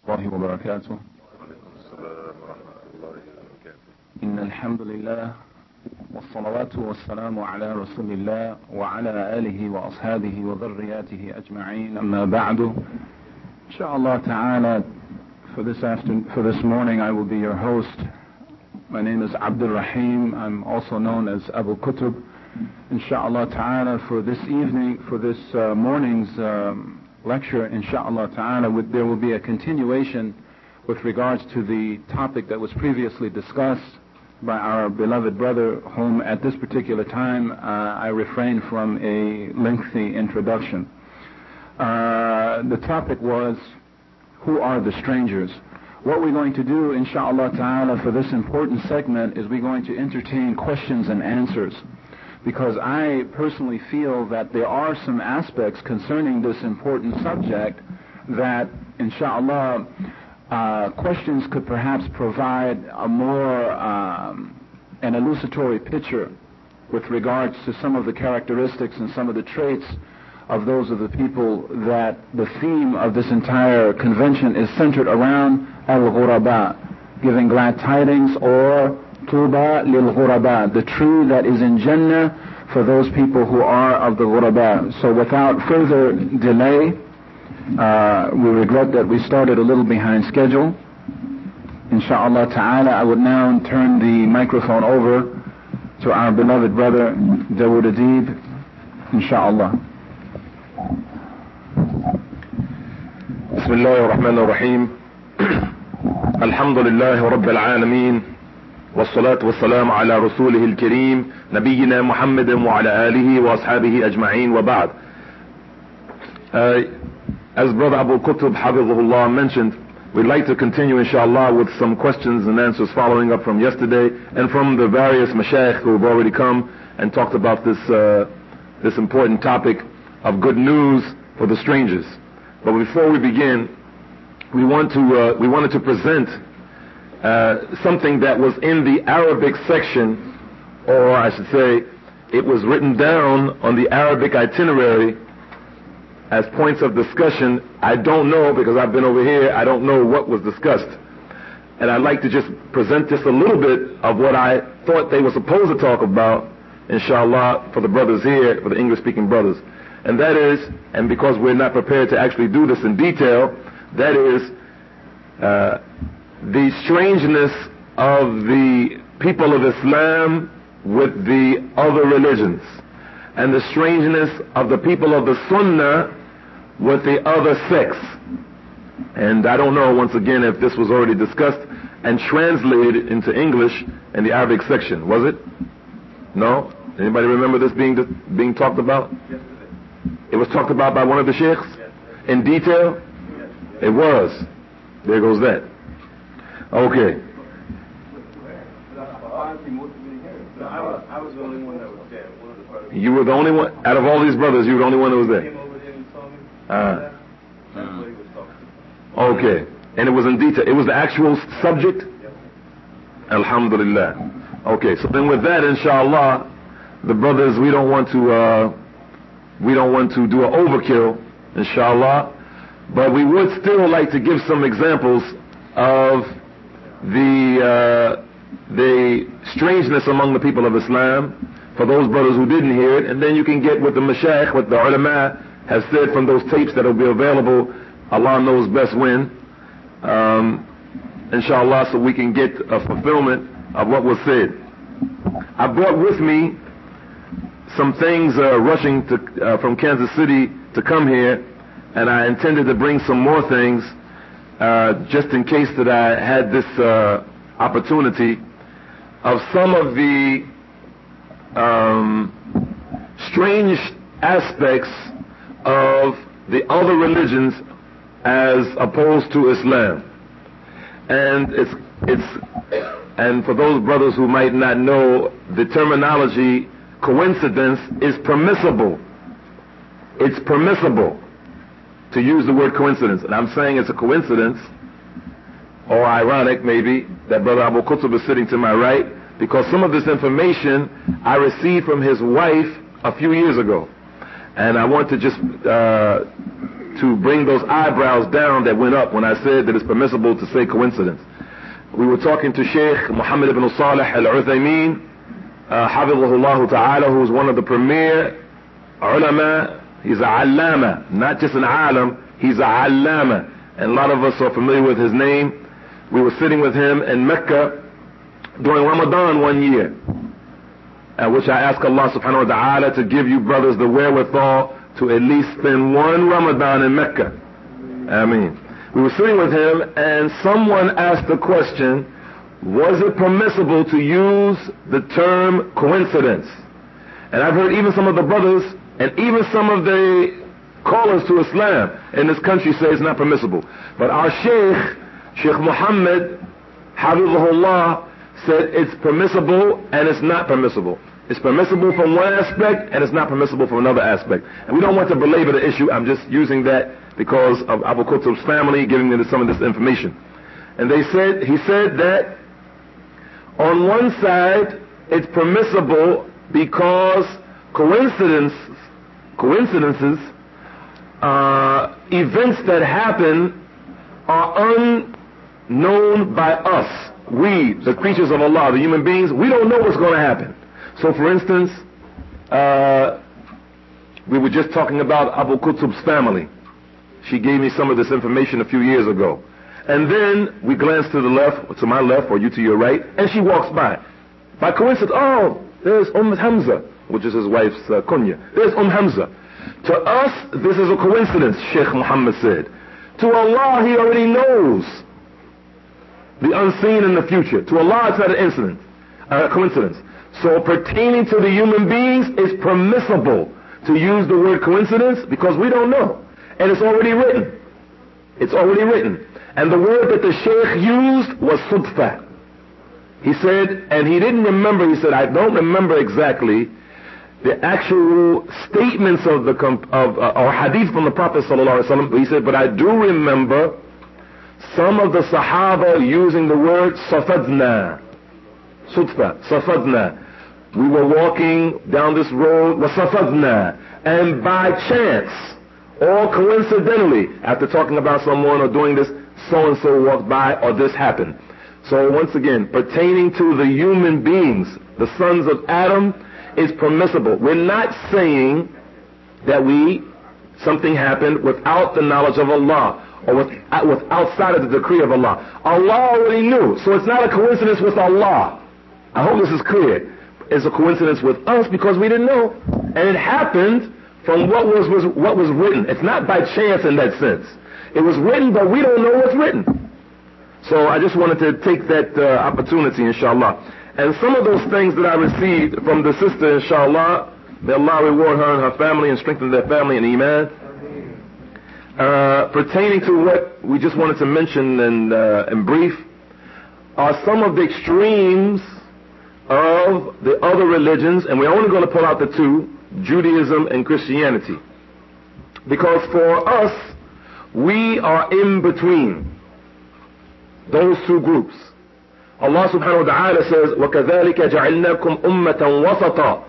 الله وبركاته. إن الحمد لله والصلوات والسلام على رسول الله وعلى آله وأصحابه وذرياته أجمعين. أما بعد. Inshallah ta'ala, for this morning I will be your host. My name is Abdul Rahim. I'm also known as Abu Qutb. Inshallah ta'ala, for this evening, for this morning's lecture, inshallah ta'ala, there will be a continuation with regards to the topic that was previously discussed by our beloved brother, whom at this particular time I refrain from a lengthy introduction. The topic was, who are the strangers? What we're going to do, inshallah ta'ala, for this important segment is we're going to entertain questions and answers. Because I personally feel that there are some aspects concerning this important subject that, inshallah, questions could perhaps provide a more an elucidatory picture with regards to some of the characteristics and some of the traits of those of the people that the theme of this entire convention is centered around al-ghuraba, giving glad tidings, or Tuba lil-ghuraba, the tree that is in Jannah for those people who are of the ghuraba. So without further delay, we regret that we started a little behind schedule. Insha'Allah ta'ala, I would now turn the microphone over to our beloved brother, Dawood Adib, Insha'Allah. Bismillah ar-Rahman ar-Rahim. Alhamdulillah Rabbil Alameen. والصلاة والسلام على رسوله الكريم نبينا محمد وعلى آله وأصحابه أجمعين وبعد. As Brother Abu Qutb Hafizahullah mentioned, we'd like to continue inshallah with some questions and answers following up from yesterday and from the various mashayikh who have already come and talked about this important topic of good news for the strangers. But before we begin, we wanted to present something that was in the Arabic section, or I should say, it was written down on the Arabic itinerary as points of discussion. I don't know, because I've been over here, I don't know what was discussed. And I'd like to just present just a little bit of what I thought they were supposed to talk about, inshallah, for the brothers here, for the English-speaking brothers. And that is, and because we're not prepared to actually do this in detail, that is, the strangeness of the people of Islam with the other religions, and the strangeness of the people of the Sunnah with the other sects. And I don't know, once again, if this was already discussed and translated into English in the Arabic section. Was it? No? Anybody remember this being talked about? Yes. It was talked about by one of the sheikhs? Yes. In detail? Yes. It was. There goes that. Okay. I was the only one that was there. One of the brothers. You were the only one? Out of all these brothers, you were the only one that was there? Came over there and saw me. Ah. That's what he was talking. Okay. And it was in detail. It was the actual subject? Yes. Alhamdulillah. Okay. So then with that, inshallah, the brothers, we don't want to do an overkill, inshallah, but we would still like to give some examples of the strangeness among the people of Islam for those brothers who didn't hear it, and then you can get what the mashayikh, what the ulama have said from those tapes that will be available. Allah knows best when, inshallah, so we can get a fulfillment of what was said. I brought with me some things rushing from Kansas City to come here, and I intended to bring some more things just in case that I had this opportunity of some of the strange aspects of the other religions as opposed to Islam. And and for those brothers who might not know, the terminology coincidence is permissible. It's permissible to use the word coincidence. And I'm saying it's a coincidence, or ironic maybe, that Brother Abu Qutb is sitting to my right, because some of this information I received from his wife a few years ago. And I want to just to bring those eyebrows down that went up when I said that it's permissible to say coincidence. We were talking to Sheikh Muhammad ibn Salih al-Uthaymeen, Hafidhahullah Ta'ala, who's one of the premier ulama. He's a allama, not just an alim, he's a allama. And a lot of us are familiar with his name. We were sitting with him in Mecca during Ramadan one year, at which I asked Allah subhanahu wa ta'ala to give you brothers the wherewithal to at least spend one Ramadan in Mecca. Ameen. We were sitting with him and someone asked the question, was it permissible to use the term coincidence? And I've heard even some of the brothers and even some of the callers to Islam in this country say it's not permissible. But our Sheikh Muhammad, Hafidhahullah, said it's permissible and it's not permissible. It's permissible from one aspect and it's not permissible from another aspect. And we don't want to belabor the issue. I'm just using that because of Abu Qutb's family giving me some of this information. And he said that on one side it's permissible because coincidences, events that happen are unknown by us. We, the creatures of Allah, the human beings, we don't know what's going to happen. So for instance, we were just talking about Abu Qutb's family. She gave me some of this information a few years ago. And then we glanced to the left, or to my left, or you to your right, and she walks by. By coincidence, oh, there's Hamza, which is his wife's kunya. There's Hamza. To us, this is a coincidence, Sheikh Muhammad said. To Allah, He already knows the unseen in the future. To Allah, it's not an coincidence. So pertaining to the human beings, it's permissible to use the word coincidence because we don't know. And it's already written. It's already written. And the word that the Sheikh used was sudfa. He said, and he didn't remember, he said, I don't remember exactly the actual statements of or hadith from the Prophet sallallahu alaihi wasallam. He said, but I do remember some of the Sahaba using the word safadna. Sudfa, safadna. We were walking down this road, wasafadna, and by chance, or coincidentally, after talking about someone or doing this, so-and-so walked by, or this happened. So once again, pertaining to the human beings, the sons of Adam, is permissible. We're not saying that something happened without the knowledge of Allah, or with outside of the decree of Allah. Allah already knew, so it's not a coincidence with Allah. I hope this is clear. It's a coincidence with us because we didn't know, and it happened from what was written. It's not by chance in that sense. It was written, but we don't know what's written. So I just wanted to take that opportunity, inshallah. And some of those things that I received from the sister, inshallah, may Allah reward her and her family and strengthen their family in Iman. Pertaining to what we just wanted to mention in brief, are some of the extremes of the other religions, and we're only going to pull out the two, Judaism and Christianity. Because for us, we are in between those two groups. Allah subhanahu wa ta'ala says, وَكَذَلِكَ جَعَلْنَاكُمْ أُمَّةً وَسَطًا.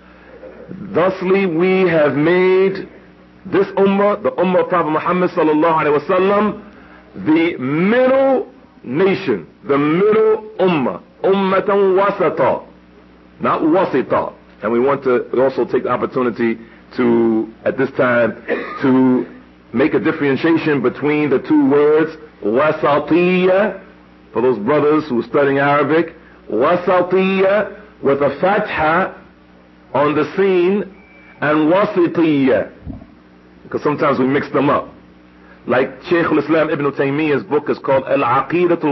Thusly we have made this ummah, the ummah of Prophet Muhammad sallallahu alaihi wasallam, the middle nation, the middle ummah. Ummatan wasata, not wasita. And we want to also take the opportunity to, at this time, to make a differentiation between the two words, wasatiyya, for those brothers who are studying Arabic, wasatiyya with a fatha on the scene, and wasitiyya, because sometimes we mix them up. Like Shaykh al-Islam Ibn Taymiyyah's book is called Al-Aqidatul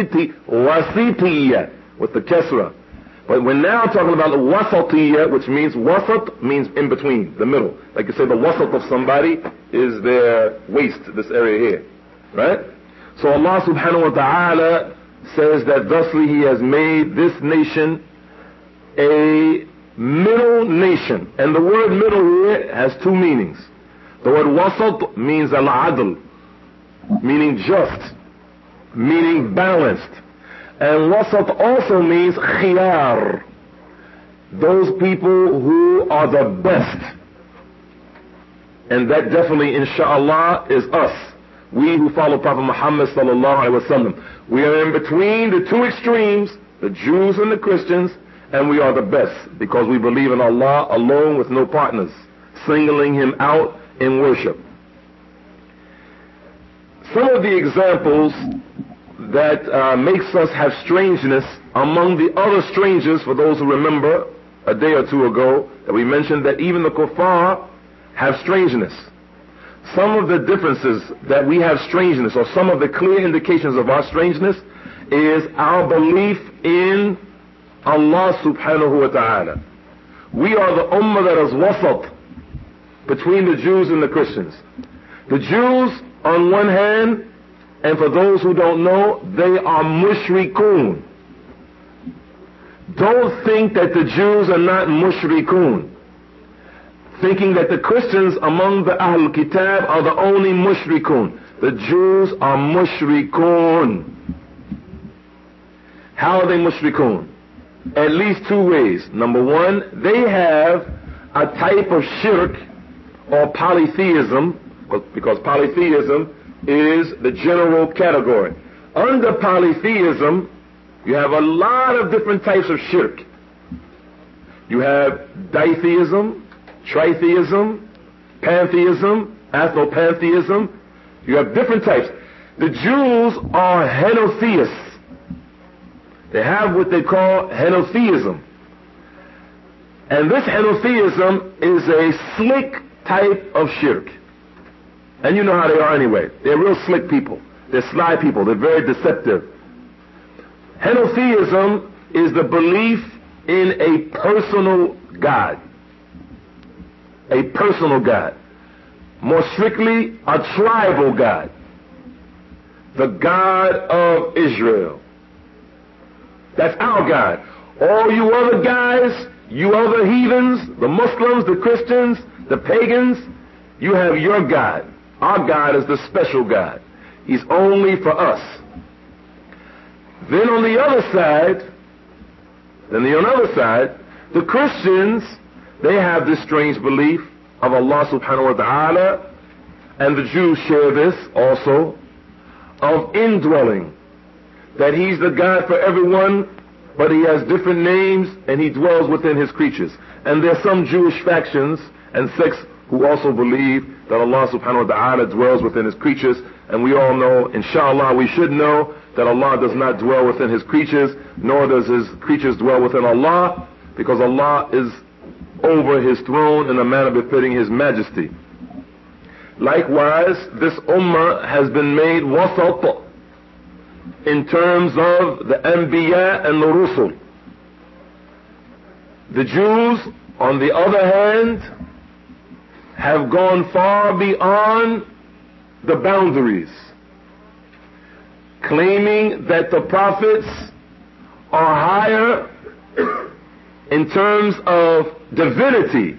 Wasitiyya, with the Kesra. But we're now talking about the Wasatiyya, which means wasat means in between, the middle. Like you say, the wasat of somebody is their waist, this area here. Right? So Allah subhanahu wa ta'ala says that thusly He has made this nation a middle nation. And the word middle here has two meanings. The word wasat means al-adl, meaning just, meaning balanced. And wasat also means khiyar, those people who are the best. And that definitely, inshallah, is us. We who follow Prophet Muhammad sallallahu alaihi wasallam. We are in between the two extremes, the Jews and the Christians, and we are the best because we believe in Allah alone with no partners, singling Him out in worship. Some of the examples that makes us have strangeness among the other strangers, for those who remember a day or two ago that we mentioned that even the kuffar have strangeness. Some of the differences that we have strangeness, or some of the clear indications of our strangeness, is our belief in Allah subhanahu wa ta'ala. We are the ummah that is wasat between the Jews and the Christians. The Jews on one hand, and for those who don't know, they are mushrikun. Don't think that the Jews are not mushrikun, thinking that the Christians among the Ahl Kitab are the only mushrikun. The Jews are mushrikun. How are they mushrikun? At least two ways. Number one, they have a type of shirk or polytheism, because polytheism is the general category. Under polytheism, you have a lot of different types of shirk. You have ditheism, tritheism, pantheism, ethnopantheism. You have different types. The Jews are henotheists. They have what they call henotheism. And this henotheism is a slick type of shirk. And you know how they are anyway. They're real slick people. They're sly people. They're very deceptive. Henotheism is the belief in a personal God. A personal God. More strictly, a tribal God. The God of Israel. That's our God. All you other guys, you other heathens, the Muslims, the Christians, the pagans, you have your God. Our God is the special God. He's only for us. Then on the other side, the Christians, they have this strange belief of Allah subhanahu wa ta'ala, and the Jews share this also, of indwelling. That He's the God for everyone, but He has different names and He dwells within His creatures. And there are some Jewish factions and sects who also believe that Allah subhanahu wa ta'ala dwells within His creatures. And we all know, inshallah, we should know that Allah does not dwell within His creatures, nor does His creatures dwell within Allah, because Allah is over His throne in a manner befitting His majesty. Likewise, this ummah has been made wasat in terms of the Anbiya and the Rusul. The Jews, on the other hand, have gone far beyond the boundaries, claiming that the prophets are higher in terms of divinity,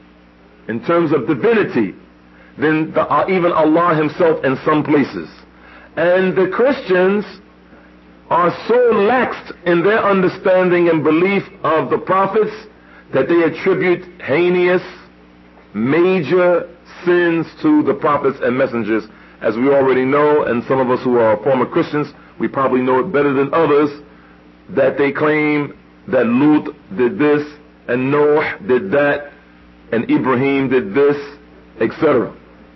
than even Allah Himself in some places. And the Christians are so laxed in their understanding and belief of the prophets that they attribute heinous, major sins to the prophets and messengers. As we already know, and some of us who are former Christians, we probably know it better than others, that they claim that Lut did this, and Noah did that, and Ibrahim did this, etc.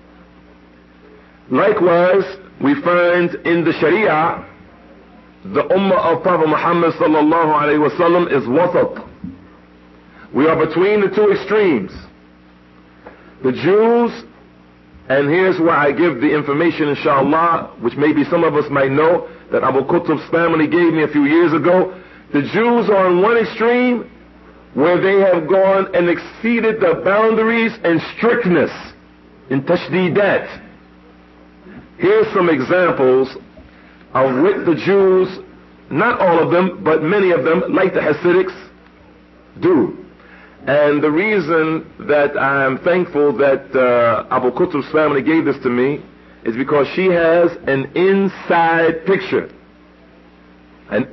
Likewise, we find in the Sharia, the Ummah of Prophet Muhammad sallallahu alaihi wasallam is wasat. We are between the two extremes. The Jews, and here's where I give the information, inshallah, which maybe some of us might know, that Abu Qutb's family gave me a few years ago. The Jews are on one extreme, where they have gone and exceeded the boundaries and strictness in tashdeedat. Here's some examples of what the Jews, not all of them, but many of them, like the Hasidics, do. And the reason that I'm thankful that Abu Qutb's family gave this to me is because she has an inside picture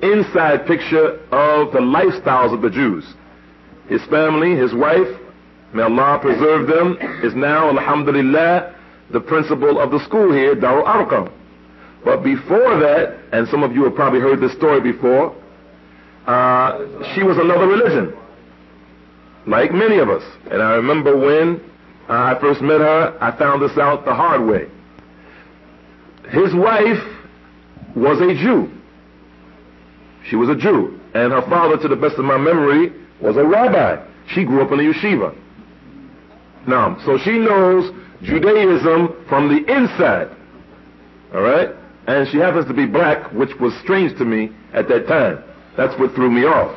of the lifestyles of the Jews. His family, his wife, may Allah preserve them, is now, alhamdulillah, the principal of the school here, Darul Arqam. But before that, and some of you have probably heard this story before, she was another religion, like many of us. And I remember when I first met her, I found this out the hard way. His wife was a Jew. She was a Jew. And her father, to the best of my memory, was a rabbi. She grew up in a yeshiva. Now, so she knows Judaism from the inside. All right? And she happens to be black, which was strange to me at that time. That's what threw me off.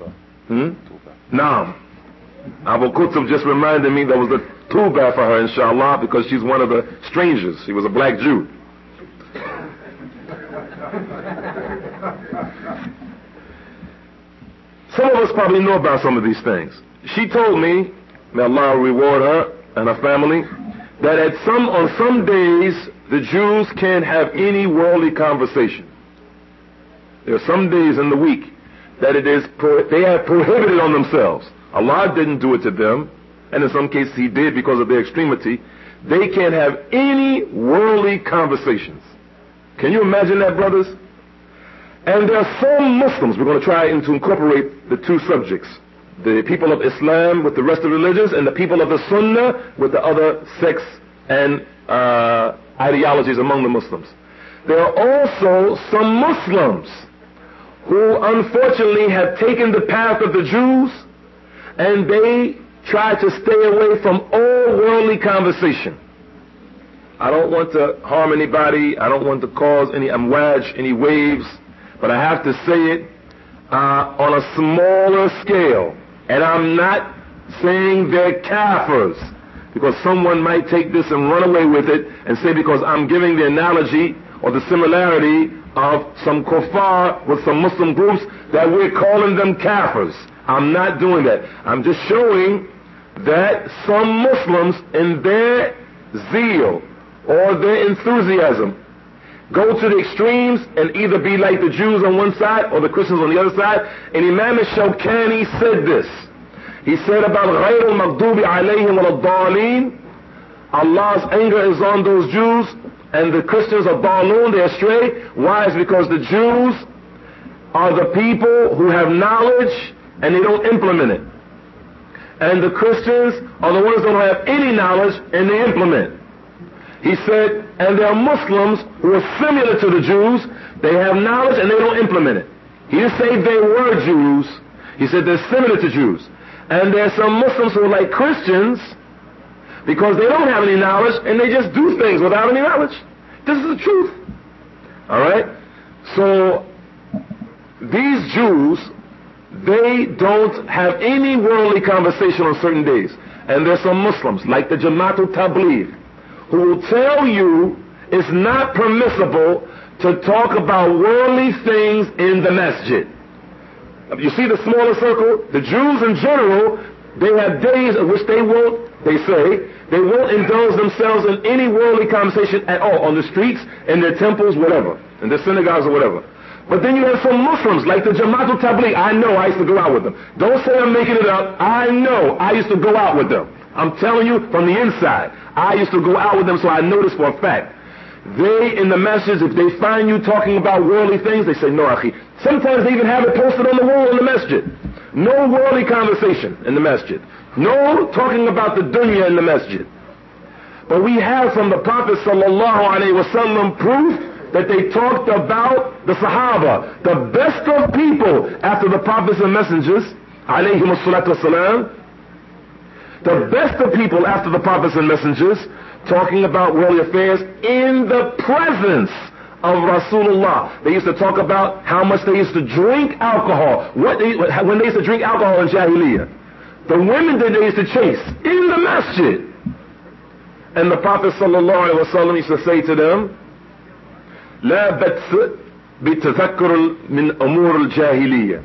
Now, Abu Qutb just reminded me there was a tuba for her, inshallah, because she's one of the strangers. She was a black Jew. Some of us probably know about some of these things. She told me, may Allah reward her and her family, that on some days the Jews can't have any worldly conversation. There are some days in the week that they have prohibited on themselves. Allah didn't do it to them, and in some cases He did because of their extremity. They can't have any worldly conversations. Can you imagine that, brothers? And there are some Muslims, we're going to try to incorporate the two subjects, the people of Islam with the rest of the religions, and the people of the Sunnah with the other sects and ideologies among the Muslims. There are also some Muslims who unfortunately have taken the path of the Jews, and they try to stay away from all worldly conversation. I don't want to harm anybody, I don't want to cause any amwaj, any waves, but I have to say it on a smaller scale. And I'm not saying they're kafirs, because someone might take this and run away with it and say because I'm giving the analogy or the similarity of some kuffar with some Muslim groups that we're calling them kafirs. I'm not doing that. I'm just showing that some Muslims in their zeal or their enthusiasm go to the extremes and either be like the Jews on one side or the Christians on the other side. And Imam al-Shawkani said this. He said about غَيْرُ الْمَغْضُوبِ عَلَيْهِمْ وَالضَّالِينَ, Allah's anger is on those Jews, and the Christians are daloon, they're astray. Why? It's because the Jews are the people who have knowledge and they don't implement it. And the Christians are the ones who don't have any knowledge and they implement. He said, and there are Muslims who are similar to the Jews. They have knowledge and they don't implement it. He didn't say they were Jews. He said they're similar to Jews. And there are some Muslims who are like Christians because they don't have any knowledge and they just do things without any knowledge. This is the truth. All right? So these Jews, they don't have any worldly conversation on certain days. And there's some Muslims, like the Jamaatul Tabligh, who will tell you it's not permissible to talk about worldly things in the masjid. You see the smaller circle? The Jews in general, they have days in which they won't indulge themselves in any worldly conversation at all, on the streets, in their temples, whatever, in their synagogues or whatever. But then you have some Muslims, like the Jamaatul Tabligh. I know, I used to go out with them. Don't say I'm making it up. I know, I used to go out with them. I'm telling you from the inside. I used to go out with them, so I know this for a fact. They, in the messages, if they find you talking about worldly things, they say, no, akhi. Sometimes they even have it posted on the wall in the masjid. No worldly conversation in the masjid. No talking about the dunya in the masjid. But we have from the Prophet sallallahu alaihi wasallam proof that they talked about the Sahaba, the best of people after the prophets and messengers, alayhim as-salatu was-salam, the best of people after the prophets and messengers, talking about worldly affairs in the presence of Rasulullah. They used to talk about how much they used to drink alcohol, when they used to drink alcohol in Jahiliyyah, the women that they used to chase in the masjid. And the Prophet sallallahu alaihi wasallam used to say to them, لا بأس بتذكر من أمور الجاهلية,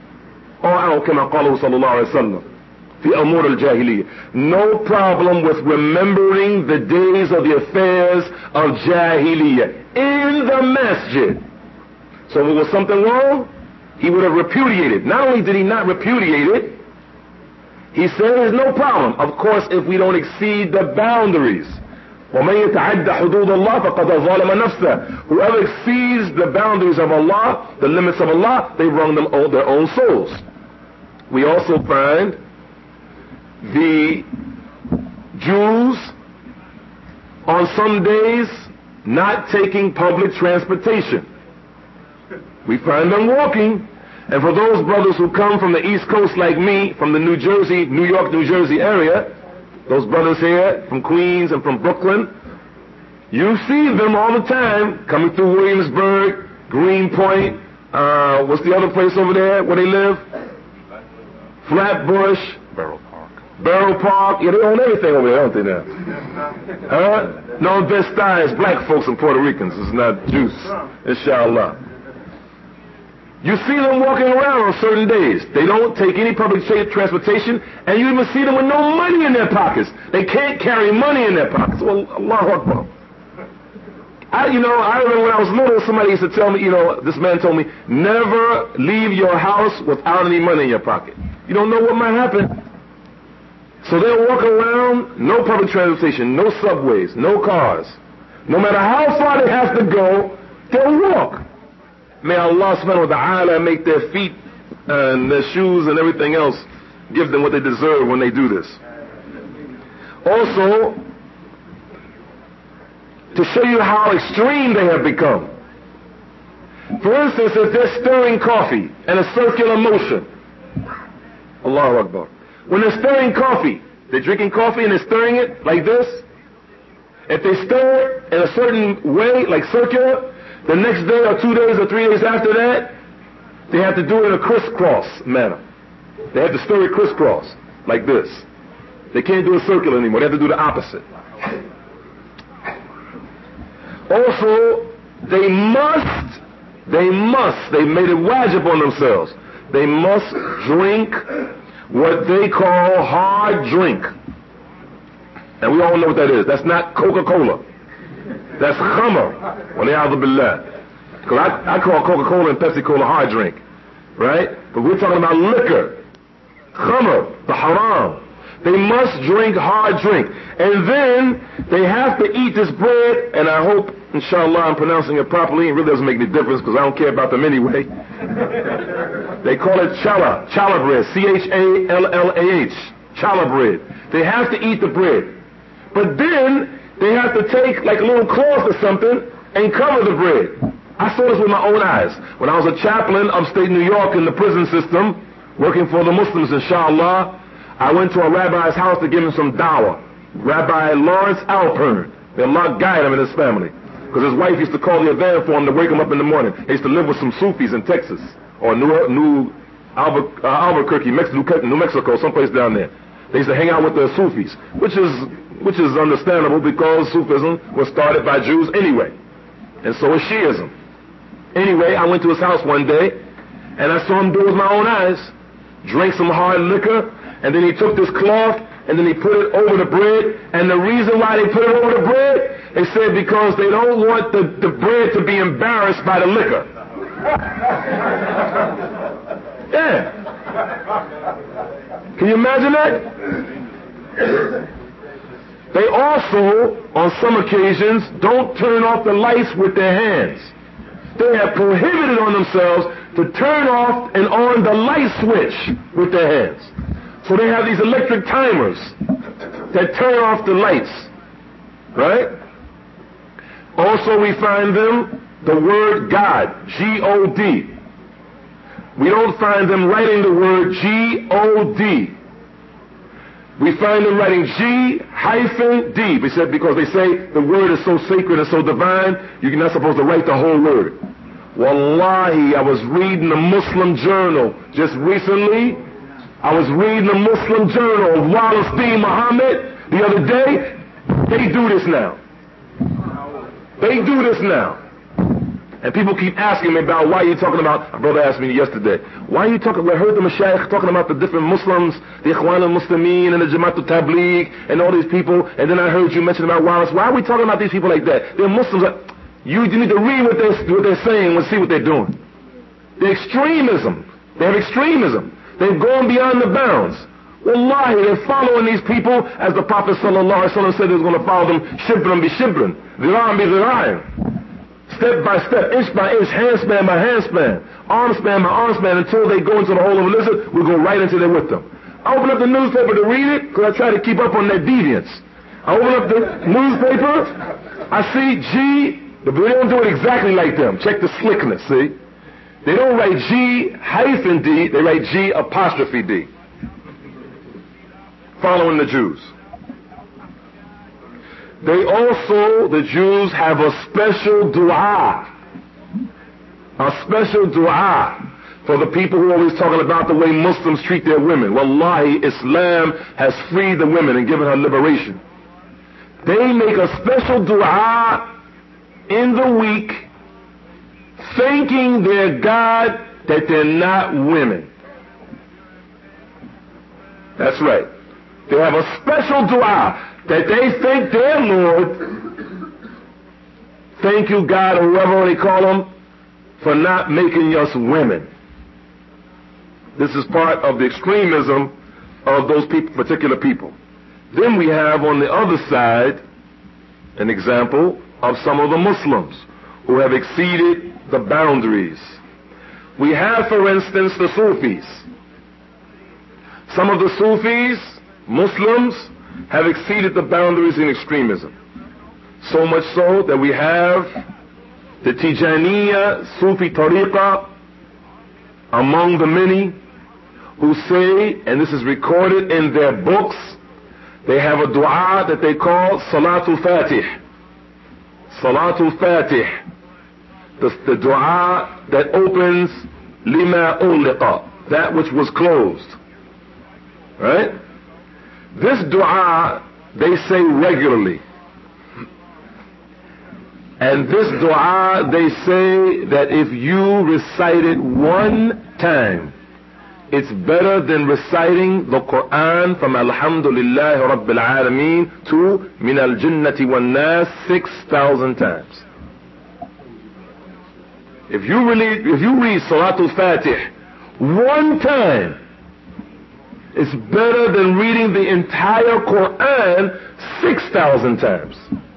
أو كما قاله صلى الله عليه وسلم في أمور الجاهلية. No problem with remembering the days of the affairs of Jahiliyyah in the masjid. So if there was something wrong, he would have repudiated. Not only did he not repudiate it, He says no problem. Of course, if we don't exceed the boundaries. وَمَن يَتَعَدَّ حُدُودَ اللَّهِ فَقَدْ ظَلَمَ نَفْسَهُ. Whoever exceeds the boundaries of Allah, the limits of Allah, they wrong their own souls. We also find the Jews on some days not taking public transportation. We find them walking. And for those brothers who come from the East Coast like me, from the New York, New Jersey area, those brothers here from Queens and from Brooklyn, you see them all the time coming through Williamsburg, Greenpoint, what's the other place over there where they live? Flatbush. Borough Park. Yeah, they own everything over there, don't they now? No, Vesta is black folks and Puerto Ricans. It's not Jews. Inshallah. You see them walking around on certain days. They don't take any public transportation, and you even see them with no money in their pockets. They can't carry money in their pockets. Well, Allahu Akbar. I remember when I was little, somebody used to tell me, this man told me, never leave your house without any money in your pocket. You don't know what might happen. So they'll walk around, no public transportation, no subways, no cars. No matter how far they have to go, they'll walk. May Allah subhanahu wa ta'ala make their feet and their shoes and everything else give them what they deserve when they do this. Also, to show you how extreme they have become. For instance, if they're stirring coffee in a circular motion, Allahu Akbar. When they're stirring coffee, they're drinking coffee and they're stirring it like this. If they stir it in a certain way, like circular, the next day or 2 days or 3 days after that, they have to do it in a crisscross manner. They have to stir it crisscross, like this. They can't do it circular anymore. They have to do the opposite. Also, they made it wajib on themselves. They must drink what they call hard drink. And we all know what that is. That's not Coca-Cola. That's khamr. Waliyadu billah. Because I call Coca-Cola and Pepsi-Cola hard drink. Right? But we're talking about liquor. Khamr, the haram. They must drink hard drink. And then they have to eat this bread, and I hope, inshallah, I'm pronouncing it properly. It really doesn't make any difference because I don't care about them anyway. They call it challah bread, C-H-A-L-L-A-H, challah bread. They have to eat the bread. But then they have to take like a little cloth or something and cover the bread. I saw this with my own eyes. When I was a chaplain upstate New York in the prison system, working for the Muslims, inshallah, I went to a rabbi's house to give him some dawah. Rabbi Lawrence Alpern. May Allah guide him and his family. Because his wife used to call the adhan for him to wake him up in the morning. He used to live with some Sufis in Texas. Or New Albuquerque, New Mexico, someplace down there. They used to hang out with the Sufis. Which is understandable because Sufism was started by Jews anyway. And so is Shiism. Anyway, I went to his house one day, and I saw him do it with my own eyes. Drank some hard liquor, and then he took this cloth, and then he put it over the bread. And the reason why they put it over the bread, they said because they don't want the bread to be embarrassed by the liquor. Yeah. Can you imagine that? They also, on some occasions, don't turn off the lights with their hands. They have prohibited on themselves to turn off and on the light switch with their hands. So they have these electric timers that turn off the lights. Right? Also we find them the word God, G-O-D. We don't find them writing the word G-O-D. We find them writing G-D. We said because they say the word is so sacred and so divine, you're not supposed to write the whole word. Wallahi, I was reading a Muslim journal just recently. I was reading a Muslim journal of Wallace D. Muhammad the other day. They do this now. They do this now. And people keep asking me about why you're talking about, a brother asked me yesterday, why are you talking, I heard the Mashaykh talking about the different Muslims, the Ikhwan al-Muslimin and the Jamaat al-Tabligh and all these people, and then I heard you mention about Wallace. Why are we talking about these people like that? They're Muslims. You need to read what they're saying and see what they're doing. The extremism. They have extremism. They've gone beyond the bounds. Wallahi, they're following these people as the Prophet sallallahu alaihi wasallam said he was going to follow them shibran bi shibran, dhira'an bi dhira'in. Step by step, inch by inch, hand span by hand span, arm span by arm span, until they go into the hole of a lizard. We go right into there with them. I open up the newspaper to read it because I try to keep up on that deviance. I open up the newspaper, I see G, but they don't do it exactly like them. Check the slickness, see? They don't write G hyphen D, they write G apostrophe D. Following the Jews. They also, the Jews, have a special dua. A special dua for the people who are always talking about the way Muslims treat their women. Wallahi, Islam has freed the women and given her liberation. They make a special dua in the week thanking their God that they're not women. That's right. They have a special dua that they thank their Lord. Thank you, God, or whoever they call them, for not making us women. This is part of the extremism of those people, particular people. Then we have on the other side an example of some of the Muslims who have exceeded the boundaries. We have, for instance, the Sufis. Some of the Sufis, Muslims, have exceeded the boundaries in extremism. So much so that we have the Tijaniya Sufi Tariqa among the many who say, and this is recorded in their books, they have a dua that they call Salatul Fatih. Salatul Fatih. The dua that opens Lima Uliqa, that which was closed. Right? This dua they say regularly. And this dua they say that if you recite it one time, it's better than reciting the Quran from Alhamdulillah Rabbil Alameen to Min al Jannati wan Nas 6,000 times. If you read Salatul Fatih one time, it's better than reading the entire Quran 6,000 times.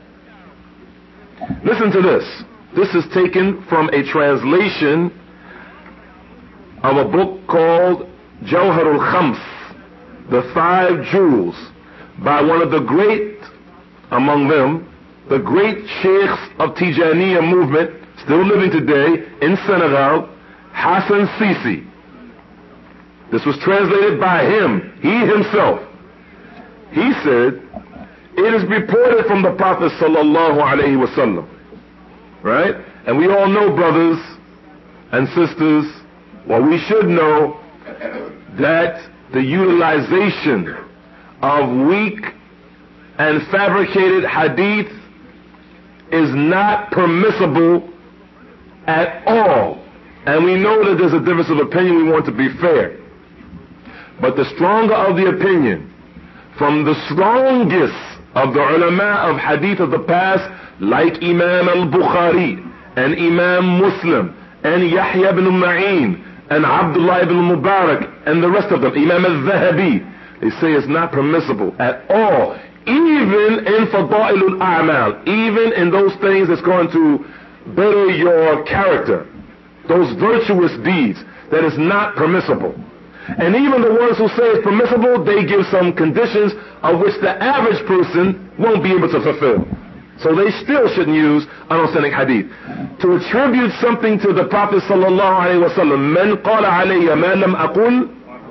Listen to this. This is taken from a translation of a book called Jawharul Khams, the Five Jewels, by one of the great, among them, the great sheikhs of Tijaniya movement, still living today in Senegal, Hassan Sisi. This was translated by him, he himself. He said, it is reported from the Prophet sallallahu alaihi wasallam, right? And we all know, brothers and sisters, well, we should know that the utilization of weak and fabricated hadith is not permissible at all. And we know that there's a difference of opinion. We want to be fair. But the stronger of the opinion, from the strongest of the ulama of hadith of the past, like Imam al-Bukhari and Imam Muslim and Yahya ibn Ma'in and Abdullah ibn Mubarak and the rest of them, Imam al-Zahabi, they say it's not permissible at all, even in Fada'ilul A'mal, even in those things that's going to better your character, those virtuous deeds, that is not permissible. And even the ones who say it's permissible, they give some conditions of which the average person won't be able to fulfill. So they still shouldn't use unauthentic hadith. To attribute something to the Prophet sallallahu alaihi wasallam, man qala alayya ma lam aqul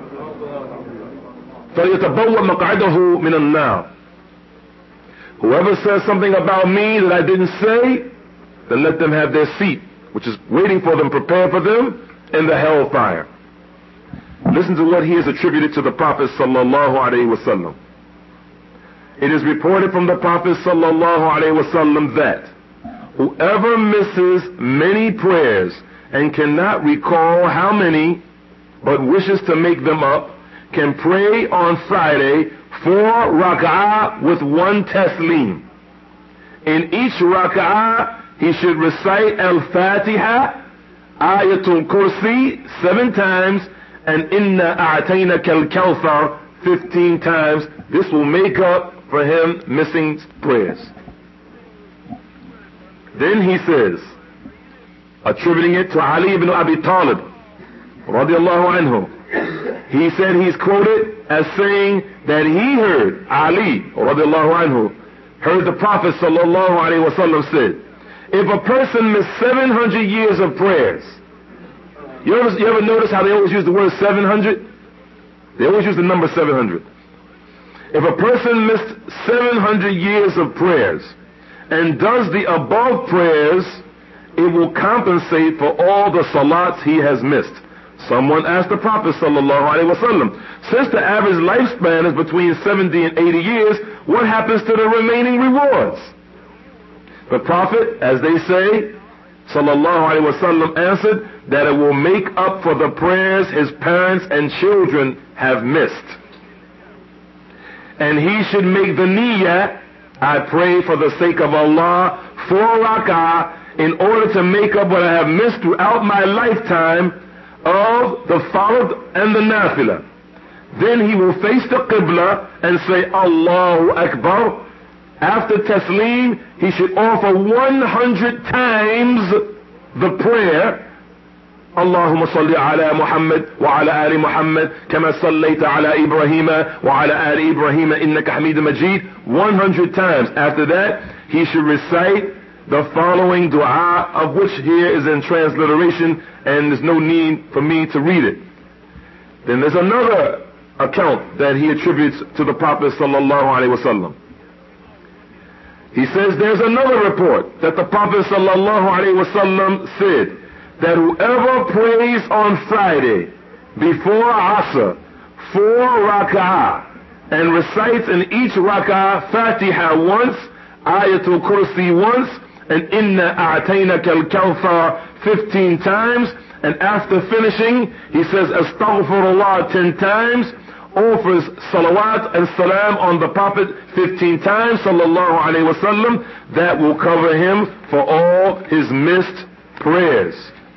falyatabawwa maq'adahu min an-nar. Whoever says something about me that I didn't say, then let them have their seat, which is waiting for them, prepared for them in the hellfire. Listen to what he has attributed to the Prophet sallallahu alaihi wasallam. It is reported from the Prophet sallallahu alaihi wasallam that whoever misses many prayers and cannot recall how many, but wishes to make them up, can pray on Friday 4 rak'ah with 1 taslim. In each rak'ah, he should recite Al-Fatiha, Ayatul Kursi 7 times, and Inna A'tainaka Al-Kawthar 15 times. This will make up for him missing prayers. Then he says, attributing it to Ali ibn Abi Talib, radiallahu anhu, he said he's quoted as saying that he heard Ali, radiallahu anhu, heard the Prophet sallallahu alaihi wasallam said, if a person missed 700 years of prayers, you ever notice how they always use the word 700? They always use the number 700. If a person missed 700 years of prayers and does the above prayers, it will compensate for all the salats he has missed. Someone asked the Prophet sallallahu alaihi wasallam, since the average lifespan is between 70 and 80 years, what happens to the remaining rewards? The Prophet, as they say, sallallahu alaihi wasallam, answered that it will make up for the prayers his parents and children have missed. And he should make the niyyah, I pray for the sake of Allah, 4 rak'ah, in order to make up what I have missed throughout my lifetime of the farad and the nafilah. Then he will face the qibla and say Allahu Akbar. After taslim, he should offer 100 times the prayer, Allahumma salli ala Muhammad wa ala ali Muhammad kama sallayta ala Ibrahim wa ala ali Ibrahim innaka Hamidun Majid, 100 times. After that, he should recite the following dua, of which here is in transliteration, and there's no need for me to read it. Then there's another account that he attributes to the Prophet sallallahu alaihi wasallam. He says there's another report that the Prophet sallallahu alaihi wasallam said that whoever prays on Friday before Asr 4 rak'ah and recites in each rak'ah Fatiha once, Ayatul Kursi once, and Inna A'tainaka al-Kawthar 15 times, and after finishing he says Astaghfirullah 10 times, offers salawat and salam on the Prophet 15 times sallallahu alaihi wasallam, that will cover him for all his missed prayers.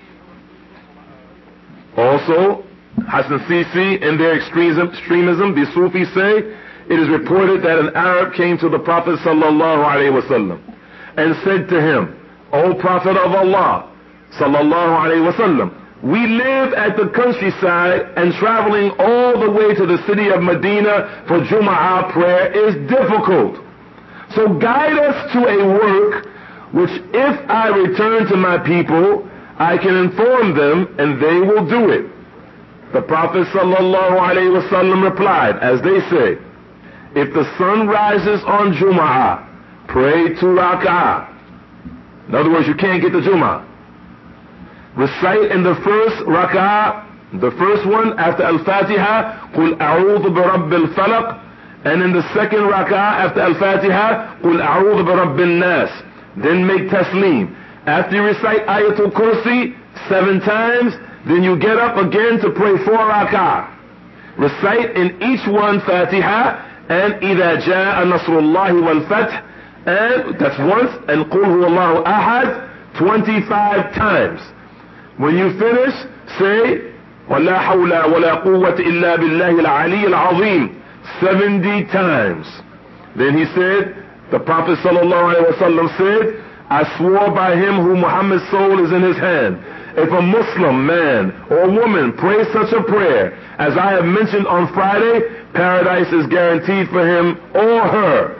Also, Hassan Sisi, in their extremism, the Sufis say, it is reported that an Arab came to the Prophet sallallahu alaihi wasallam and said to him, O Prophet of Allah sallallahu alaihi wasallam, we live at the countryside and traveling all the way to the city of Medina for Jum'ah prayer is difficult. So guide us to a work which if I return to my people, I can inform them and they will do it. The Prophet sallallahu alaihi wasallam replied, as they say, if the sun rises on Jum'ah, pray 2 rak'ah. In other words, you can't get the Jum'ah. Recite in the first rak'ah, the first one after Al-Fatiha, قُلْ أَعُوذُ بِرَبِّ الْفَلَقِ, and in the second rak'ah after Al-Fatiha, قُلْ أَعُوذُ بِرَبِّ النَّاسِ. Then make taslim. After you recite Ayatul Kursi 7 times, then you get up again to pray 4 rak'ah. Recite in each one Fatiha and إِذَا جَاءَ نَصْرُ اللَّهِ وَالْفَتْحِ, and that's once, and قُلْ هُوَ اللَّهُ أَحَدْ 25 times. When you finish, say وَلَا حَوْلَ وَلَا قُوَّةَ إِلَّا بِاللَّهِ الْعَلِيِّ الْعَظِيمِ 70 times. Then he said, the Prophet sallallahu alaihi wasallam said, I swore by him who Muhammad's soul is in his hand, if a Muslim man or woman prays such a prayer as I have mentioned on Friday, paradise is guaranteed for him or her,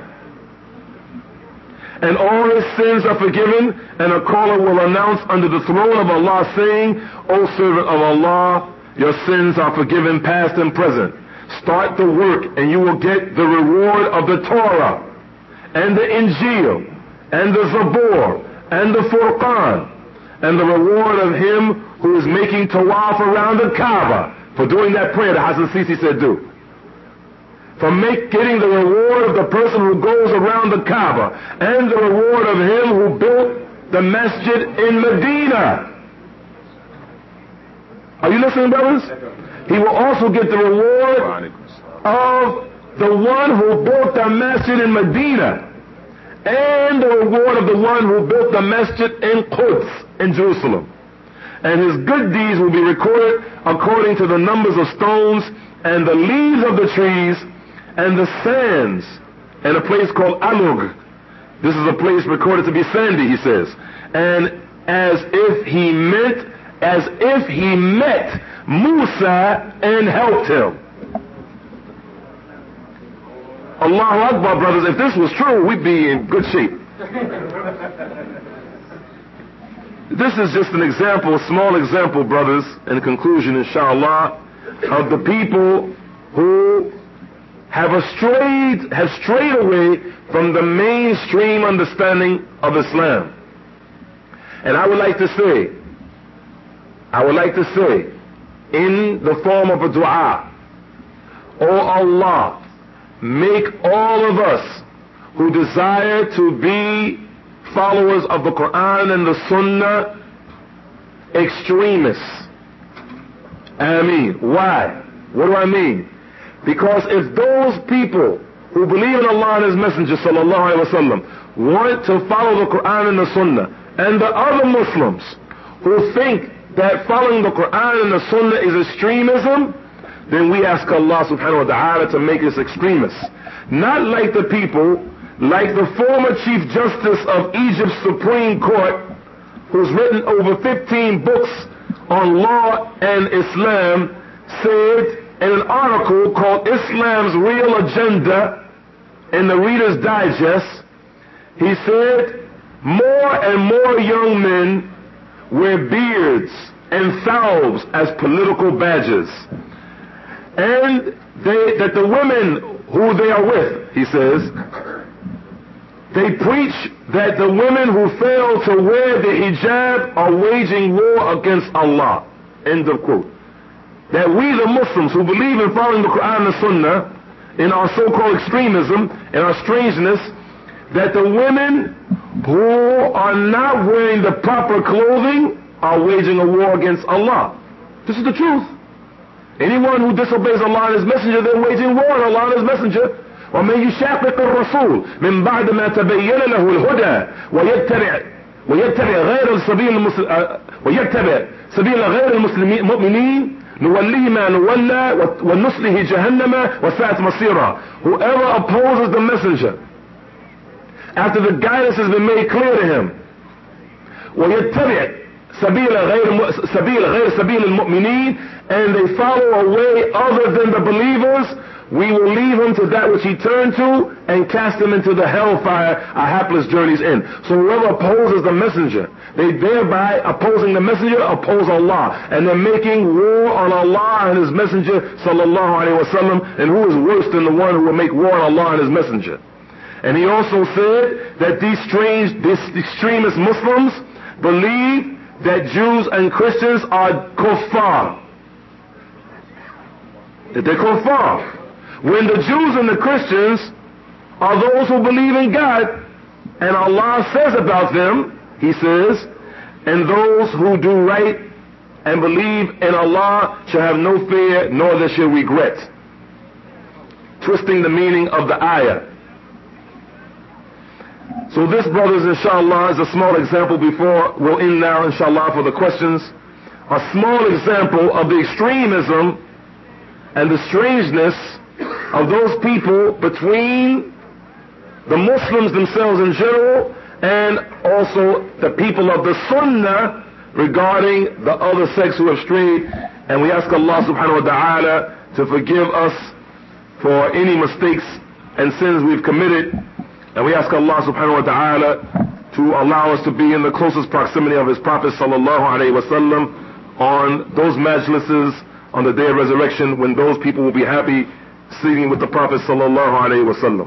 and all his sins are forgiven, and a caller will announce under the throne of Allah saying, O servant of Allah, your sins are forgiven past and present. Start the work and you will get the reward of the Torah and the Injil and the Zabur and the Furqan, and the reward of him who is making tawaf around the Kaaba for doing that prayer that Hassan Sisi said do. For getting the reward of the person who goes around the Kaaba, and the reward of him who built the masjid in Medina. Are you listening, brothers? He will also get the reward of the one who built the masjid in Medina, and the reward of the one who built the masjid in Quds in Jerusalem. and his good deeds will be recorded according to the numbers of stones and the leaves of the trees and the sands, and a place called Alug. This is a place recorded to be sandy, he says. And as if he met Musa and helped him. Allahu Akbar, brothers. If this was true, we'd be in good shape. This is just an example, a small example, brothers, in conclusion, inshallah, of the people who have strayed away from the mainstream understanding of Islam. And I would like to say, in the form of a dua, O Allah, make all of us who desire to be followers of the Quran and the Sunnah extremists. Ameen. Why? What do I mean? Because if those people who believe in Allah and His Messenger sallallahu alaihi wasallam want to follow the Quran and the Sunnah, and the other Muslims who think that following the Quran and the Sunnah is extremism, then we ask Allah subhanahu wa ta'ala to make us extremists. Not like the people, like the former Chief Justice of Egypt's Supreme Court, who's written over 15 books on law and Islam, said in an article called Islam's Real Agenda in the Reader's Digest, he said, more and more young men wear beards and thawbs as political badges. And that the women who they are with, he says, they preach that the women who fail to wear the hijab are waging war against Allah. End of quote. That we the Muslims who believe in following the Quran and the Sunnah, in our so-called extremism, in our strangeness, that the women who are not wearing the proper clothing are waging a war against Allah. This is the truth. Anyone who disobeys Allah and His Messenger, they're waging war on Allah and His Messenger. وَمَنْ يُشَاقِقِ الرَّسُولِ مِنْ بَعْدِ مَا تَبَيَّنَ لَهُ الْهُدَى وَيَتَّبِعْ سَبِيلَ غَيْرِ الْمُؤْمِنِينَ نُوَلِّهِ مَا نُوَلَّى وَنُصْلِهِ جَهَنَّمَ وَسَاءَتْ مَصِيرًا. Whoever opposes the Messenger after the guidance has been made clear to him, وَيَتَّبِعْ سَبِيلَ غَيْرِ سَبِيلِ الْمُؤْمِنِينَ, and they follow a way other than the believers, we will leave him to that which he turned to and cast him into the hellfire our hapless journeys in. So whoever opposes the Messenger, they thereby opposing the Messenger oppose Allah, and they're making war on Allah and His Messenger sallallahu alaihi wasallam. And who is worse than the one who will make war on Allah and His Messenger? And he also said that these extremist Muslims believe that Jews and Christians are kuffar. That they're kuffar. When the Jews and the Christians are those who believe in God, and Allah says about them, He says, and those who do right and believe in Allah shall have no fear, nor they shall regret. Twisting the meaning of the ayah. So this, brothers, inshallah, is a small example before we'll end now, inshallah, for the questions. A small example of the extremism and the strangeness of those people between the Muslims themselves in general and also the people of the Sunnah regarding the other sects who have strayed. And we ask Allah subhanahu wa ta'ala to forgive us for any mistakes and sins we've committed. And we ask Allah subhanahu wa ta'ala to allow us to be in the closest proximity of His Prophet sallallahu alayhi wasallam on those majlises on the day of resurrection, when those people will be happy sitting with the Prophet sallallahu alayhi wasallam.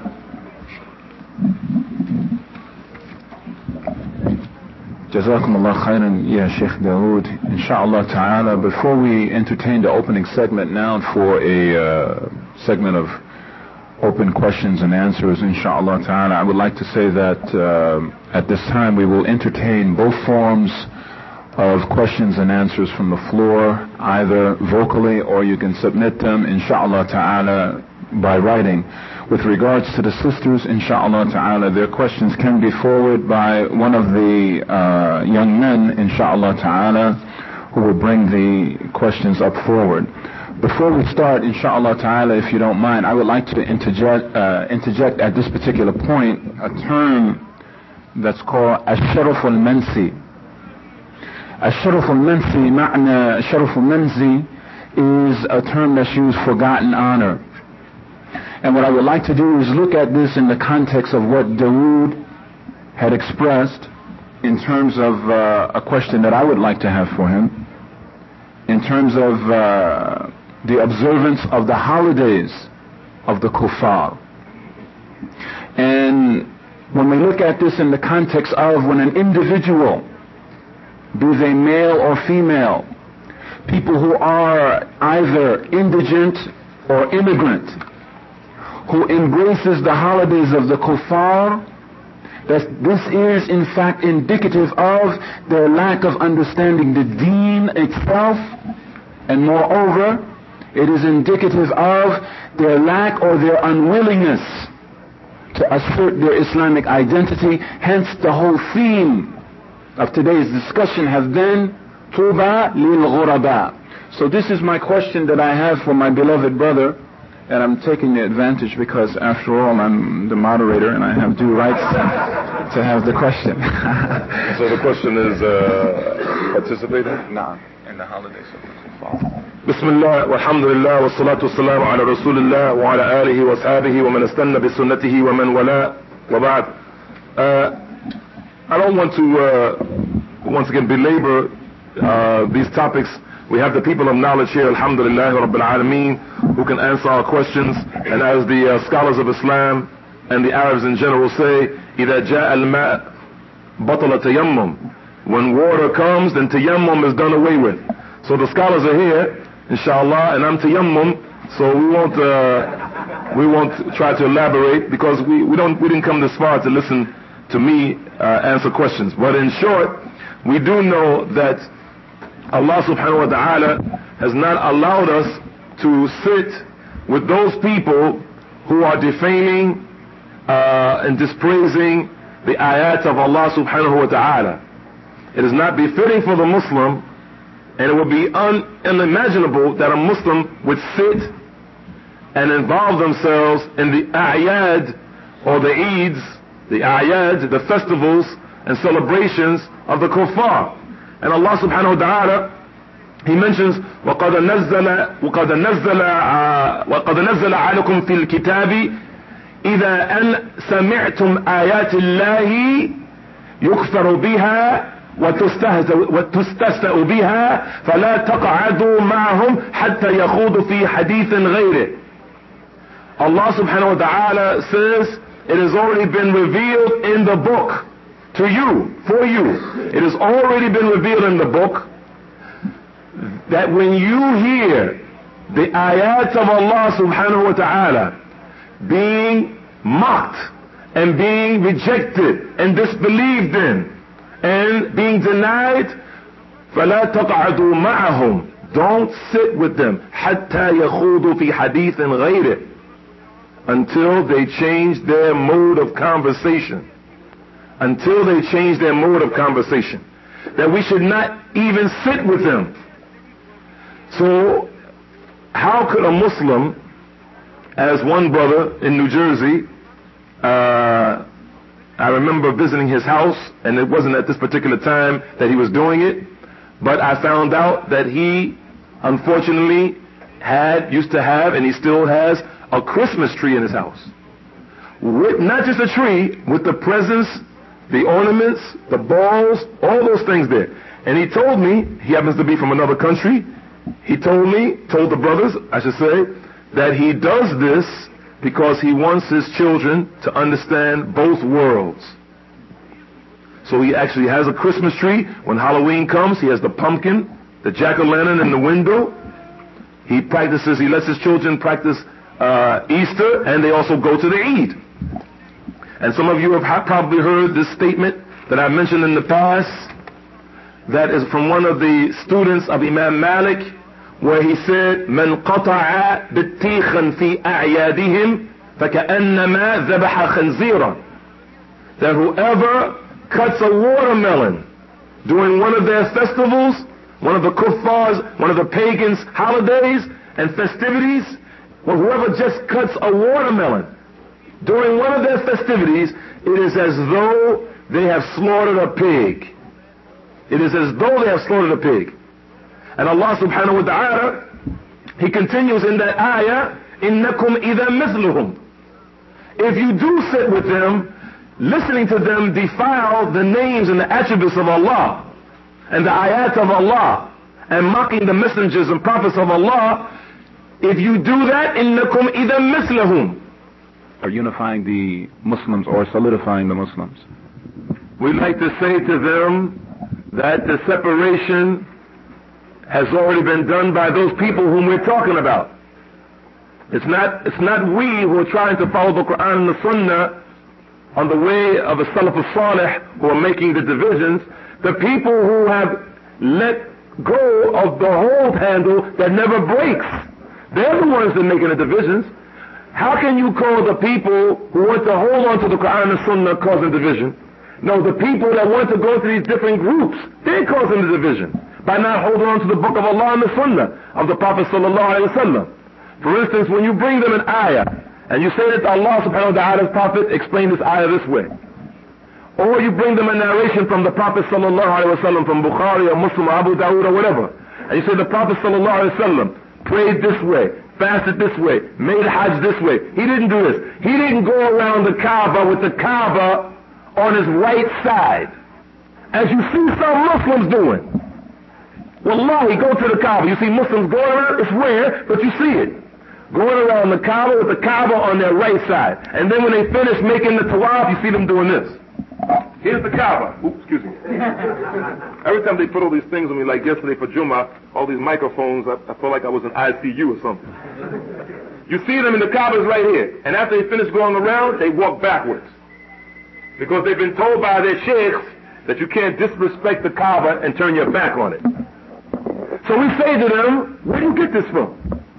Jazakumullah khairan, ya Sheikh Dawood. Inshallah ta'ala, before we entertain the opening segment now for a segment of open questions and answers, inshallah ta'ala, I would like to say that at this time we will entertain both forms of questions and answers from the floor, either vocally or you can submit them, inshallah ta'ala, by writing. With regards to the sisters, inshallah ta'ala, their questions can be forwarded by one of the young men, inshallah ta'ala, who will bring the questions up forward. Before we start, inshallah ta'ala, if you don't mind, I would like to interject at this particular point a term that's called الشرف المنسي. الشرف المنسي, معنى الشرف المنسي is a term that's used for forgotten honor. And what I would like to do is look at this in the context of what Dawood had expressed in terms of a question that I would like to have for him, in terms of the observance of the holidays of the kuffar. And when we look at this in the context of when an individual, be they male or female, people who are either indigent or immigrant, who embraces the holidays of the kuffar, that this is in fact indicative of their lack of understanding the deen itself, and moreover, it is indicative of their lack or their unwillingness to assert their Islamic identity. Hence the whole theme of today's discussion has been Tuba lil ghuraba. So this is my question that I have for my beloved brother, and I'm taking the advantage because after all I'm the moderator and I have due rights to have the question. So the question is participating? No, in the holidays of the kuffar. بسم الله والحمد لله والصلاة والسلام على رسول الله وعلى آله وصحبه ومن استنى بسنته ومن ولا وبعد. I don't want to once again belabor these topics. We have the people of knowledge here, alhamdulillah rabbil alameen, who can answer our questions. And as the scholars of Islam and the Arabs in general say, إذا جاء الماء بطل تيمم. When water comes, then tayammum is done away with. So the scholars are here, inshallah, and I'm tayammum, so we won't try to elaborate because we didn't come this far to listen to me answer questions. But in short, we do know that Allah subhanahu wa ta'ala has not allowed us to sit with those people who are defaming and dispraising the ayat of Allah subhanahu wa ta'ala. It is not befitting for the Muslim, and it would be unimaginable that a Muslim would sit and involve themselves in the a'yad or the eids, the a'yad, the festivals and celebrations of the kuffar. And Allah subhanahu wa ta'ala, He mentions وَقَدْ نَزَّلَ عَلَيْكُمْ فِي الْكِتَابِ إِذَا أَنْ سَمِعْتُمْ آيَاتِ اللَّهِ يُكْفَرُ بِهَا وتستهزأ بها فلا تقعدوا معهم حتى يخوضوا في حديث غيره. Allah subhanahu wa ta'ala says it has already been revealed in the book to you, for you. It has already been revealed in the book that when you hear the ayats of Allah subhanahu wa ta'ala being mocked and being rejected and disbelieved in and being denied, فَلَا تَقْعَدُوا مَعَهُمْ. Don't sit with them حَتَّى يَخُوضُوا فِي حَدِيثٍ غَيْرِهِ, until they change their mode of conversation. Until they change their mode of conversation. That we should not even sit with them. So, how could a Muslim, as one brother in New Jersey, I remember visiting his house, and it wasn't at this particular time that he was doing it, but I found out that he, unfortunately, used to have, and he still has, a Christmas tree in his house. With, not just a tree, with the presents, the ornaments, the balls, all those things there. And he told me, he happens to be from another country, he told the brothers, I should say, that he does this because he wants his children to understand both worlds. So he actually has a Christmas tree. When Halloween comes, he has the pumpkin, the jack-o'-lantern in the window. He lets his children practice Easter, and they also go to the Eid. And some of you have probably heard this statement that I mentioned in the past, that is from one of the students of Imam Malik, where he said, من قطع بطيخا في أعيادهم فكأنما ذبح خنزيرا. That whoever cuts a watermelon during one of their festivals, one of the kuffars, one of the pagans' holidays and festivities, well, whoever just cuts a watermelon during one of their festivities, it is as though they have slaughtered a pig. It is as though they have slaughtered a pig. And Allah subhanahu wa ta'ala, He continues in that ayah, إِنَّكُمْ إِذَا مِثْلُهُمْ. If you do sit with them, listening to them defile the names and the attributes of Allah and the ayat of Allah and mocking the messengers and prophets of Allah, if you do that, إِنَّكُمْ إِذَا مِثْلَهُمْ. Are unifying the Muslims or solidifying the Muslims? We'd like to say to them that the separation has already been done by those people whom we're talking about. It's not we who are trying to follow the Quran and the Sunnah on the way of a Salaf al-Salih who are making the divisions. The people who have let go of the hold handle that never breaks, they're the ones that are making the divisions. How can you call the people who want to hold on to the Quran and Sunnah causing division? No, the people that want to go to these different groups, they're causing the division by not holding on to the book of Allah and the Sunnah of the Prophet sallallahu alaihi wasallam. For instance, when you bring them an ayah and you say that Allah subhanahu wa ta'ala's Prophet explained this ayah this way, or you bring them a narration from the Prophet sallallahu alaihi wasallam from Bukhari or Muslim or Abu Dawood or whatever, and you say the Prophet sallallahu alaihi wasallam prayed this way, fasted this way, made Hajj this way. He didn't do this. He didn't go around the Kaaba with the Kaaba on his right side, as you see some Muslims doing. Wallahi, go to the Kaaba. You see Muslims going around, it's rare, but you see it. Going around the Kaaba with the Kaaba on their right side. And then when they finish making the tawaf, you see them doing this. Here's the Kaaba. Oops, excuse me. Every time they put all these things on me, like yesterday for Jummah, all these microphones, I felt like I was in ICU or something. You see them, and the Kaaba is right here. And after they finish going around, they walk backwards. Because they've been told by their sheikhs that you can't disrespect the Kaaba and turn your back on it. So we say to them, where do you get this from?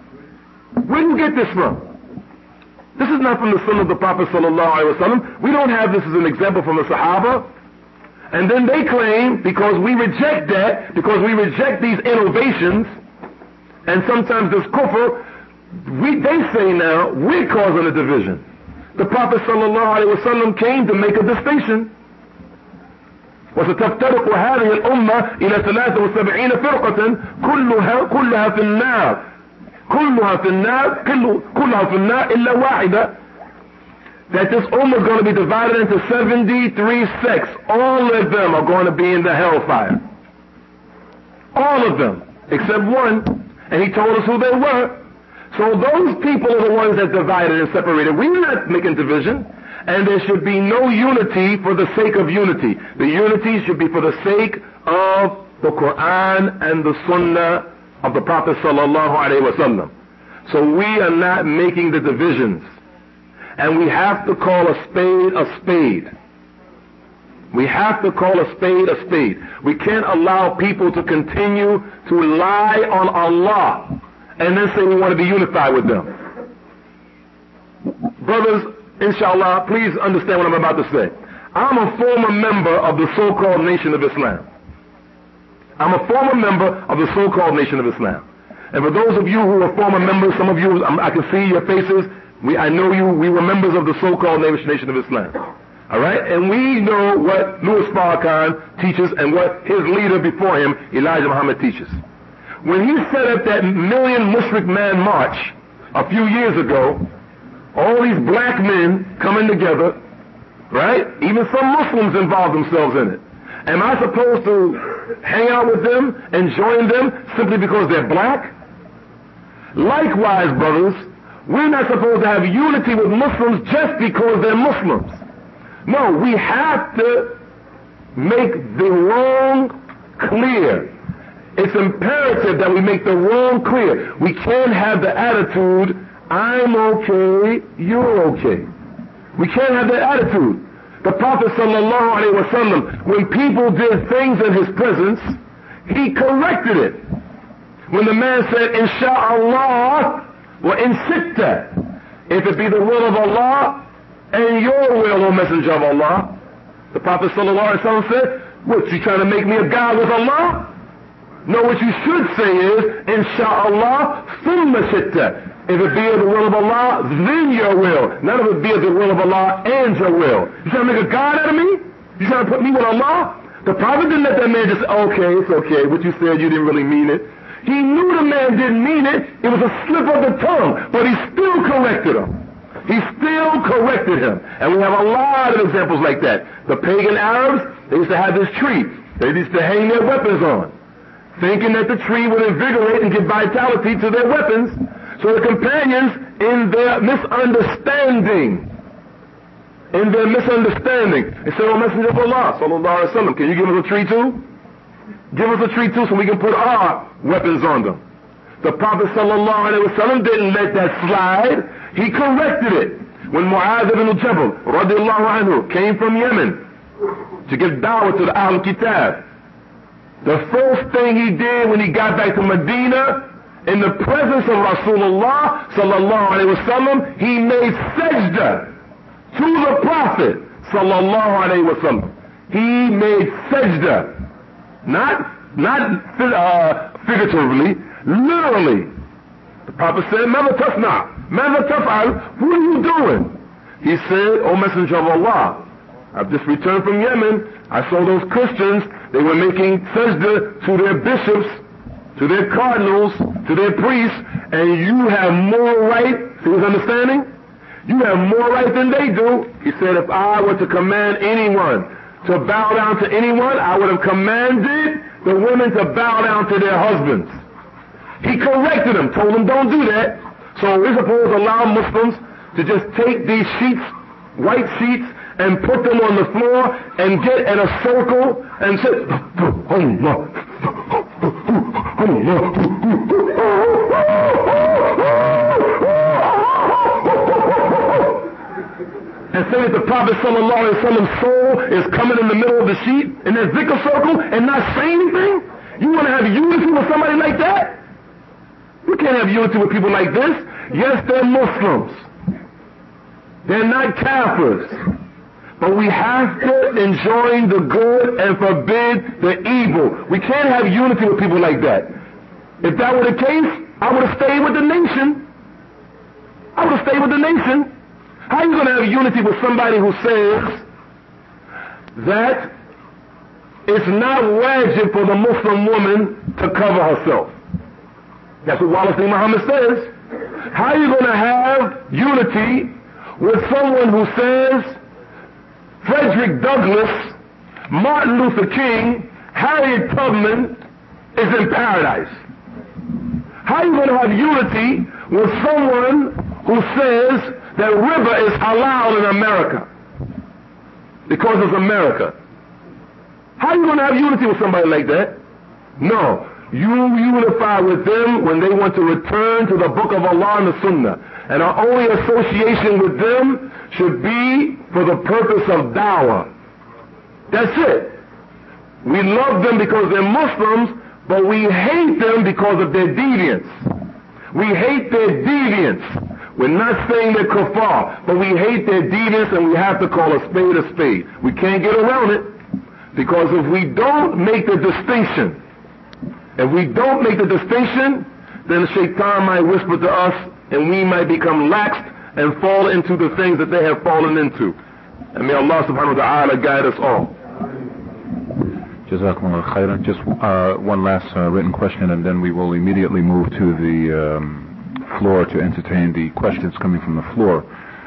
Where do you get this from? This is not from the Sunnah of the Prophet sallallahu alaihi wasallam. We don't have this as an example from the Sahaba. And then they claim, because we reject that, because we reject these innovations, and sometimes this kufr, they say now, we're causing a division. The Prophet sallallahu alaihi wasallam came to make a distinction. وستفترق هذه الأمة إلى 73 فرقة كلها في النار إلا واحدة. That this ummah is going to be divided into 73 sects. All of them are going to be in the hellfire. All of them, except one. And he told us who they were. So those people are the ones that divided and separated. We're not making division. And there should be no unity for the sake of unity. The unity should be for the sake of the Quran and the Sunnah of the Prophet sallallahu alaihi wasallam. So we are not making the divisions. And we have to call a spade a spade. We have to call a spade a spade. We can't allow people to continue to lie on Allah and then say we want to be unified with them. Brothers, inshallah, please understand what I'm about to say. I'm a former member of the so-called Nation of Islam. I'm a former member of the so-called Nation of Islam. And for those of you who are former members, some of you, I can see your faces. I know you. We were members of the so-called Nation of Islam. All right? And we know what Louis Farrakhan teaches and what his leader before him, Elijah Muhammad, teaches. When he set up that Million Mushrik Man March a few years ago, all these black men coming together, right? Even some Muslims involved themselves in it. Am I supposed to hang out with them and join them simply because they're black? Likewise, brothers, we're not supposed to have unity with Muslims just because they're Muslims. No, we have to make the wrong clear. It's imperative that we make the wrong clear. We can't have the attitude, I'm okay, you're okay. We can't have that attitude. The Prophet sallallahu alaihi wasallam, when people did things in his presence, he corrected it. When the man said, Insha'Allah, wa in shitta, if it be the will of Allah and your will, O Messenger of Allah. The Prophet ﷺ said, what, you trying to make me a god with Allah? No, what you should say is, Insha'Allah, thumma shitta. If it be of the will of Allah, then your will. Not if it be of the will of Allah and your will. You trying to make a god out of me? You trying to put me with Allah? The Prophet didn't let that man just, okay, it's okay. What you said, you didn't really mean it. He knew the man didn't mean it. It was a slip of the tongue. But he still corrected him. He still corrected him. And we have a lot of examples like that. The pagan Arabs, they used to have this tree. They used to hang their weapons on, thinking that the tree would invigorate and give vitality to their weapons. So the companions, in their misunderstanding, they said, O Messenger of Allah, sallallahu alaihi wasallam, can you give us a tree too? Give us a tree too so we can put our weapons on them. The Prophet sallallahu alaihi wasallam didn't let that slide. He corrected it. When Mu'adh ibn Jabal radiallahu anhu came from Yemen to give da'wah to the Ahl Kitab, the first thing he did when he got back to Medina, in the presence of Rasulullah sallallahu alaihi wasallam, he made sajda to the Prophet sallallahu alaihi wasallam. He made sajda. Not figuratively, literally. The Prophet said, Mother Tafna, Mother Taf'al, what are you doing? He said, O Messenger of Allah, I've just returned from Yemen. I saw those Christians, they were making sajda to their bishops, to their cardinals, to their priests, and you have more right, see his understanding? You have more right than they do. He said, if I were to command anyone to bow down to anyone, I would have commanded the women to bow down to their husbands. He corrected them, told them don't do that. So we're supposed to allow Muslims to just take these sheets, white sheets, and put them on the floor and get in a circle and say, Allah, and say that the Prophet sallallahu alaihi wasallam's soul is coming in the middle of the sheet in that zikr circle and not say anything? You want to have unity with somebody like that? You can't have unity with people like this. Yes, they're Muslims. They're not Kafirs. But we have to enjoin the good and forbid the evil. We can't have unity with people like that. If that were the case, I would have stayed with the nation. I would have stayed with the nation. How are you going to have unity with somebody who says that it's not wajib for the Muslim woman to cover herself? That's what Wallace bin Muhammad says. How are you going to have unity with someone who says Frederick Douglass, Martin Luther King, Harriet Tubman is in paradise? How are you going to have unity with someone who says that riba is halal in America because it's America? How are you going to have unity with somebody like that? No. You unify with them when they want to return to the book of Allah and the Sunnah. And our only association with them should be for the purpose of da'wah. That's it. We love them because they're Muslims, but we hate them because of their deviance. We hate their deviance. We're not saying they're kuffar, but we hate their deviance, and we have to call a spade. We can't get around it, because if we don't make the distinction, then the shaitan might whisper to us, and we might become laxed and fall into the things that they have fallen into. And may Allah subhanahu wa ta'ala guide us all. Jazakumullah khairan. Just one last written question, and then we will immediately move to the floor to entertain the questions coming from the floor.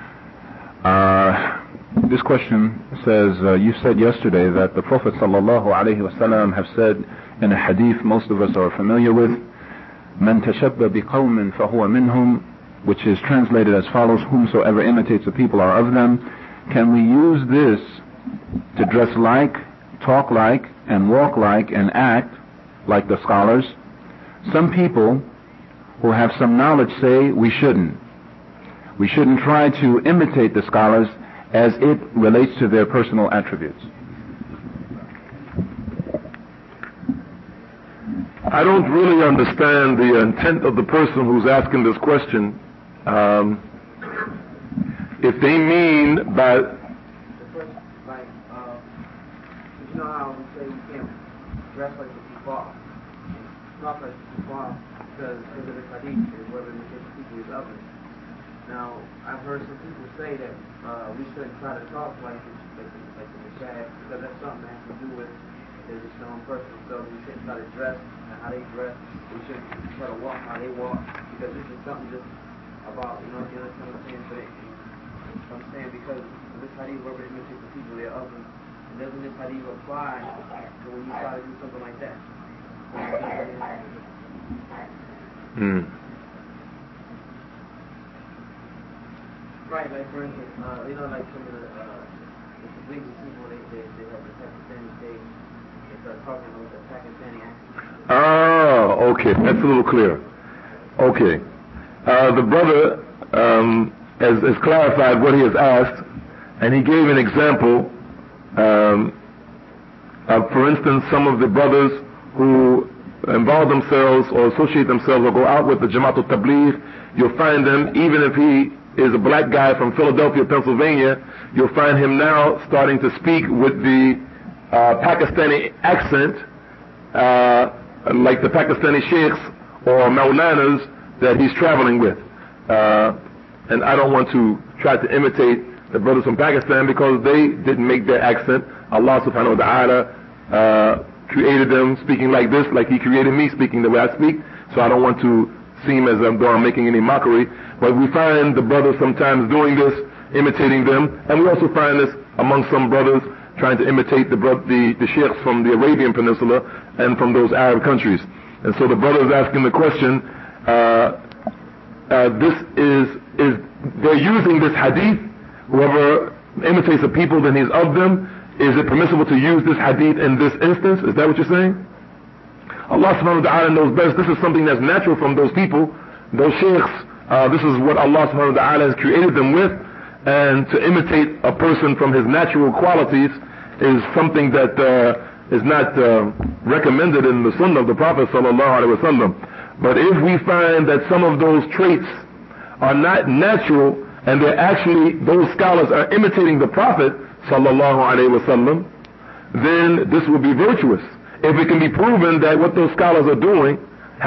This question says, you said yesterday that the Prophet sallallahu alaihi wasallam have said in a hadith most of us are familiar with, Man tashabba biqawmin fahuwa minhum, which is translated as follows, whomsoever imitates the people are of them. Can we use this to dress like, talk like, and walk like, and act like the scholars? Some people who have some knowledge say we shouldn't. We shouldn't try to imitate the scholars as it relates to their personal attributes. I don't really understand the intent of the person who's asking this question. If they mean by... Like, you know how we say you can't dress like the kuffar, talk like the kuffar, because of the hadith is whether the people is others. Now, I've heard some people say that we shouldn't try to talk like the Mashayikh, because that's something that has to do with their own person. So we shouldn't try to dress and how they dress. We shouldn't try to walk how they walk, because this is something just about, you understand what I'm saying? But I'm saying because this hadith whoever imitates the people, they're others. And doesn't this hadith apply to when you try to do something like that? Right, like for instance, like some of the Tablighi people, they have the Pakistani stage, they start talking with the Pakistani accent. Oh, okay, that's a little clearer. Okay. The brother has clarified what he has asked, and he gave an example of, for instance, some of the brothers who involve themselves or associate themselves or go out with the Jamaat al-Tabligh. You'll find them, even if he is a black guy from Philadelphia, Pennsylvania, you'll find him now starting to speak with the Pakistani accent, like the Pakistani sheikhs or maulanas that he's traveling with. And I don't want to try to imitate the brothers from Pakistan because they didn't make their accent. Allah subhanahu wa ta'ala created them speaking like this, like he created me speaking the way I speak. So I don't want to seem as though I'm making any mockery. But we find the brothers sometimes doing this, imitating them. And we also find this among some brothers trying to imitate the sheikhs from the Arabian Peninsula and from those Arab countries. And so the brother is asking the question, they're using this hadith, whoever imitates the people, then he's of them. Is it permissible to use this hadith in this instance? Is that what you're saying? Allah subhanahu wa ta'ala knows best. This is something that's natural from those people, those sheikhs. This is what Allah subhanahu wa ta'ala has created them with. And to imitate a person from his natural qualities is something that is not recommended in the sunnah of the Prophet sallallahu alaihi wasallam. But if we find that some of those traits are not natural and they're actually, those scholars are imitating the Prophet sallallahu alaihi wasallam, then this will be virtuous. If it can be proven that what those scholars are doing,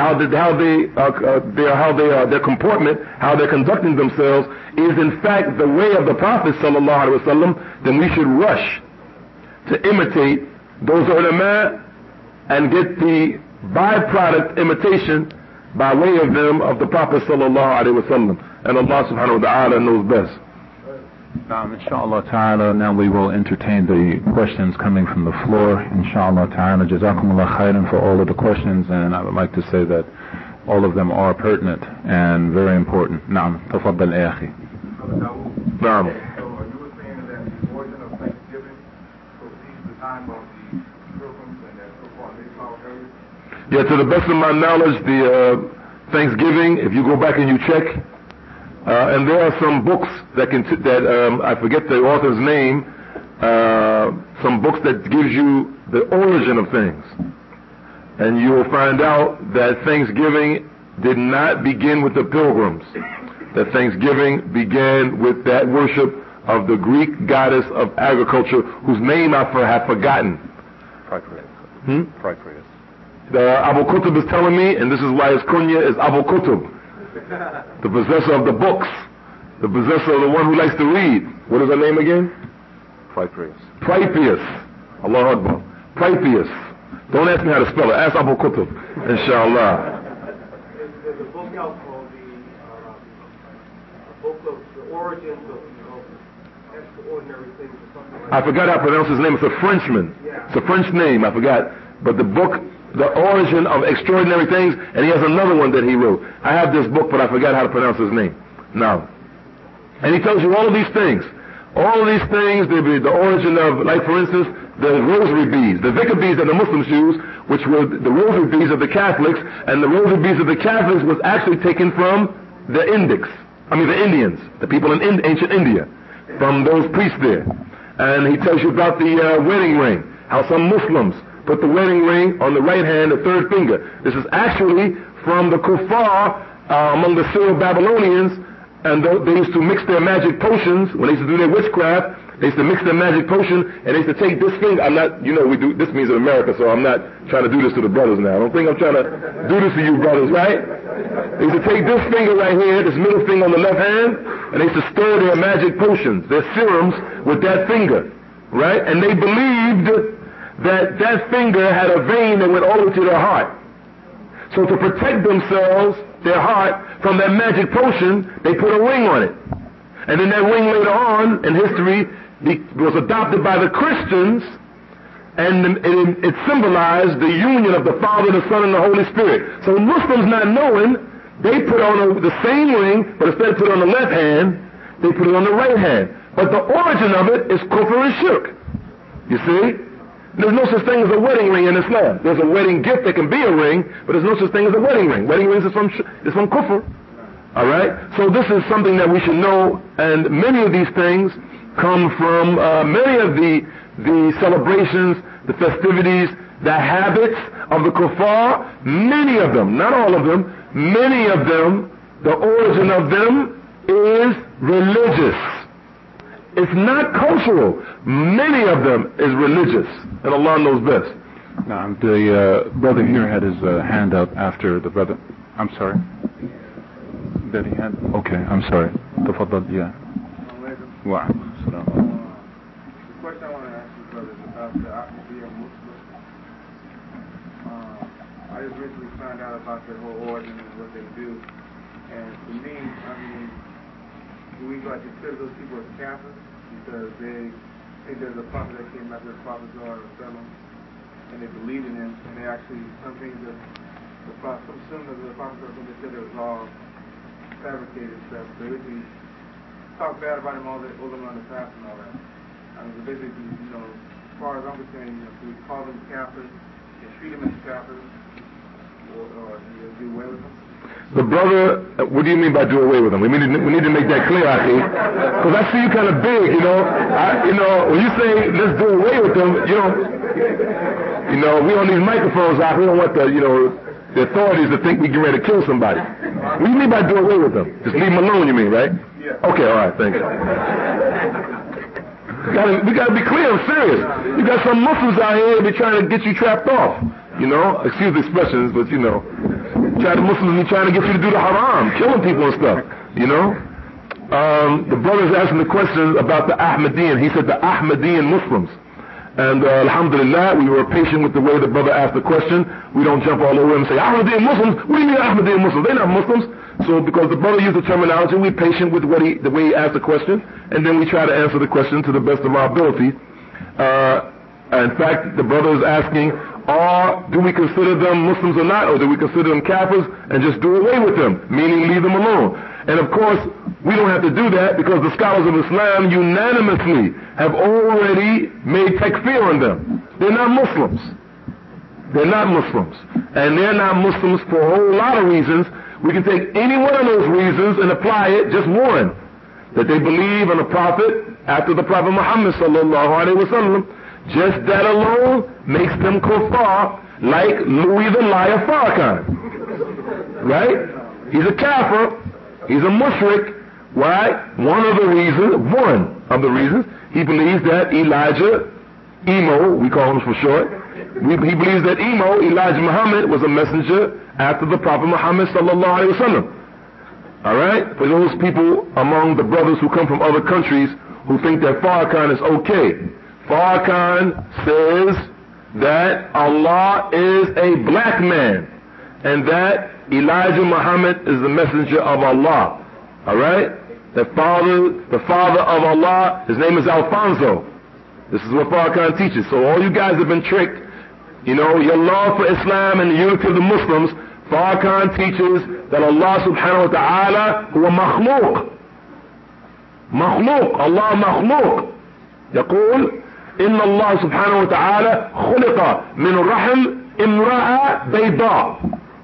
their comportment, how they're conducting themselves is in fact the way of the Prophet sallallahu alaihi wasallam, then we should rush to imitate those ulama and get the byproduct imitation by way of them of the Prophet sallallahu alaihi wasallam. And Allah subhanahu wa ta'ala knows best. Inshallah ta'ala, now we will entertain the questions coming from the floor. Inshallah ta'ala, jazakumullah khairan for all of the questions, and I would like to say that all of them are pertinent and very important. Naam, tafaddal ya akhi. Naam. So you were saying that the origin of Thanksgiving precedes the time of the pilgrims and that so far they saw earlier? Yeah, to the best of my knowledge, the Thanksgiving, if you go back and you check, and there are some books that I forget the author's name, some books that gives you the origin of things. And you will find out that Thanksgiving did not begin with the pilgrims. That Thanksgiving began with that worship of the Greek goddess of agriculture, whose name I have forgotten. Procreus. Abu Qutb is telling me, and this is why his kunya is Abu Qutb, the possessor of the books, the possessor of the one who likes to read. What is her name again? Procreus. Pripius. Allahu Akbar. Pripius. Don't ask me how to spell it. Ask Abu Qutb, inshallah. There's a book out called the Origins of Extraordinary Things or something like that. I forgot how to pronounce his name. It's a Frenchman. Yeah. It's a French name. I forgot. But the book, The Origin of Extraordinary Things, and he has another one that he wrote. I have this book, but I forgot how to pronounce his name. Now. And he tells you all of these things. All of these things, the origin of, like for instance, the rosary beads, the vikar beads that the Muslims use, which were the rosary beads of the Catholics, and the rosary beads of the Catholics was actually taken from the Indians, the people in ancient India, from those priests there. And he tells you about the wedding ring, how some Muslims put the wedding ring on the right hand, the third finger. This is actually from the kuffar among the Syro-Babylonians, and they used to mix their magic potions. When they used to do their witchcraft, they used to mix their magic potion, and they used to take this finger. I'm not, we do, this means in America, so I'm not trying to do this to the brothers now. I don't think I'm trying to do this to you brothers, right? They used to take this finger right here, this middle finger on the left hand, and they used to stir their magic potions, their serums, with that finger, right? And they believed that that finger had a vein that went all the way to their heart. So to protect themselves, their heart, from that magic potion, they put a ring on it. And then that ring later on in history was adopted by the Christians, and it symbolized the union of the Father, the Son, and the Holy Spirit. So Muslims, not knowing, they put on the same ring, but instead of put it on the left hand, they put it on the right hand. But the origin of it is kufr and shirk. You see? There's no such thing as a wedding ring in Islam. There's a wedding gift that can be a ring, but there's no such thing as a wedding ring. Wedding rings is from kufr. All right? So this is something that we should know, and many of these things come from many of the celebrations, the festivities, the habits of the kuffar. Many of them, not all of them, many of them, the origin of them is religious. It's not cultural. Many of them is religious, and Allah knows best. Now, the brother here had his hand up after the brother. I'm sorry. That he had. Okay, I'm sorry. Tafaddal, yeah. Wa alaikum salam. The question I want to ask you, brother, is about the Ahmadiyya Muslim. I just recently found out about their whole origin and what they do, and for me, do we consider those people as Kafirs because they think there's a prophet that came after the Prophet and they believe in him, and they actually, some things that the Prophet, some of the Prophet they said it was all fabricated stuff. They basically talk bad about him, all the ulama on the past and all that. So basically, as far as I'm concerned, do we call them Kafirs and treat them as Kafirs, or do away with them? The brother, what do you mean by do away with them? We need to make that clear, I think, because I see you kind of big, when you say let's do away with them, we on these microphones, we don't want the authorities to think we get ready to kill somebody. What do you mean by do away with them? Just leave them alone, you mean, right? Yeah. Okay, all right, thank you. We gotta be clear, I'm serious. You got some Muslims out here be trying to get you trapped off. Excuse the expressions, but Muslims be trying to get you to do the haram, killing people and stuff. The brother's asking the question about the Ahmadiyyan. He said the Ahmadiyyan Muslims. And alhamdulillah, we were patient with the way the brother asked the question. We don't jump all over and say, Ahmadiyyan Muslims? What do you mean Ahmadiyyan Muslims? They're not Muslims. So because the brother used the terminology, we're patient with the way he asked the question, and then we try to answer the question to the best of our ability. In fact, the brother is asking, do we consider them Muslims or not, or do we consider them Kafirs and just do away with them, meaning leave them alone? And of course, we don't have to do that because the scholars of Islam unanimously have already made takfir on them. They're not Muslims. They're not Muslims. And they're not Muslims for a whole lot of reasons. We can take any one of those reasons and apply it, just one. That they believe in a prophet after the Prophet Muhammad sallallahu alaihi wasallam. Just that alone makes them kuffar, like Louis the Liar Farrakhan. Right? He's a kafir. He's a mushrik. Why? One of the reasons, he believes that Elijah, we call him for short, he believes that Elijah Muhammad, was a messenger after the Prophet Muhammad sallallahu alaihi wasallam. All right? For those people among the brothers who come from other countries who think that Farrakhan is okay, Farrakhan says that Allah is a black man and that Elijah Muhammad is the messenger of Allah. All right? The father of Allah, his name is Alfonso. This is what Farrakhan teaches. So all you guys have been tricked. Your love for Islam and the unity of the Muslims, Farrakhan teaches that Allah subhanahu wa ta'ala huwa makhluq. Allah makhluq. يقول إن الله سبحانه وتعالى خلق من رحم امرأة بيضاء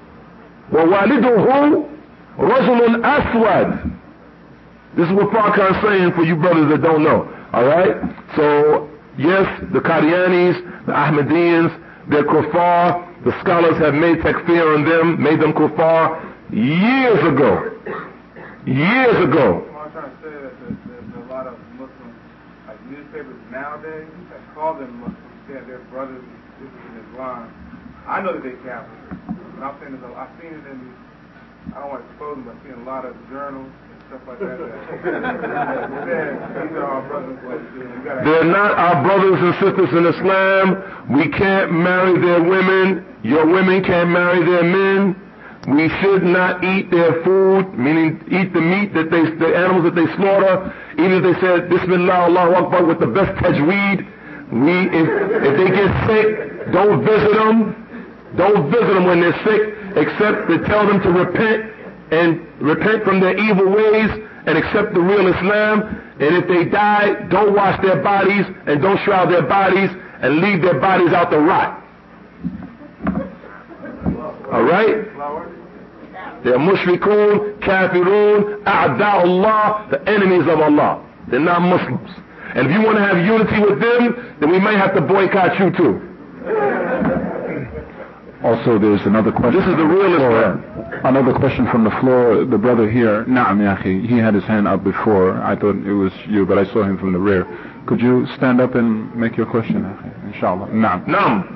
ووالده رجل أسود. This is what Farrakhan is saying for you brothers that don't know. Alright? So, yes, the Qadianis, the Ahmadiyyans, they're kuffar. The scholars have made takfir on them, made them kuffar years ago. Years ago. I'm trying to say that there's a lot of Muslim newspapers nowadays that call them Muslims, say they're brothers and sisters in Islam. I know that they're Catholics. And I'm saying I've seen it in, I don't want to expose them, but I've seen a lot of journals and stuff like that that said these are our brothers and sisters. They're not our brothers and sisters in Islam. We can't marry their women. Your women can't marry their men. We should not eat their food, meaning eat the meat that the animals that they slaughter. Even if they said Bismillah, Allahu Akbar with the best tajweed. If they get sick, don't visit them. Don't visit them when they're sick, except to tell them to repent from their evil ways and accept the real Islam. And if they die, don't wash their bodies and don't shroud their bodies and leave their bodies out to rot. All right? They're mushrikun, kafirun, a'da'ullah, the enemies of Allah. They're not Muslims. And if you want to have unity with them, then we may have to boycott you too. Also, there's another question. This is the real Islam. Another question from the floor. The brother here, Naam ya akhi, he had his hand up before. I thought it was you, but I saw him from the rear. Could you stand up and make your question, akhi? Inshallah. Naam. Naam.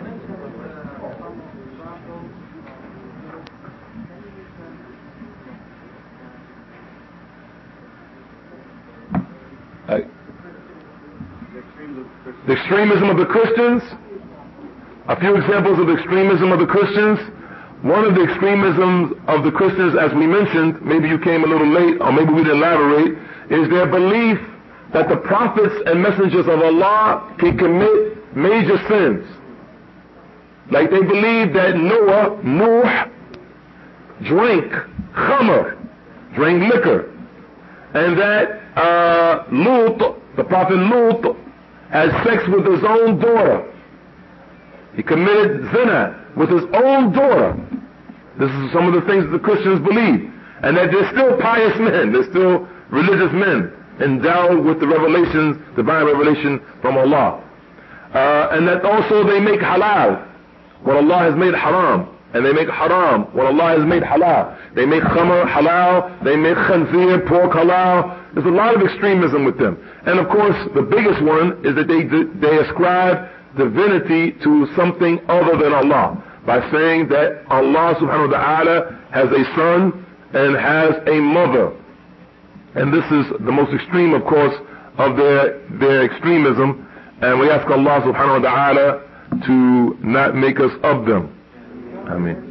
The extremism of the Christians. A few examples of the extremism of the Christians. One of the extremisms of the Christians, as we mentioned, maybe you came a little late, or maybe we didn't elaborate, is their belief that the prophets and messengers of Allah can commit major sins. Like they believe that Nuh, drank khamr, drank liquor, and that Lut, the prophet Lut, had sex with his own daughter. He committed zina with his own daughter. This is some of the things that the Christians believe. And that they're still pious men, they're still religious men, endowed with the revelations, divine revelation from Allah. And that also they make halal what Allah has made haram. And they make haram what Allah has made halal. They make khamr halal, they make khanzir, pork halal. There's a lot of extremism with them. And of course, the biggest one is that they ascribe divinity to something other than Allah by saying that Allah subhanahu wa ta'ala has a son and has a mother. And this is the most extreme, of course, of their extremism. And we ask Allah subhanahu wa ta'ala to not make us of them. Ameen.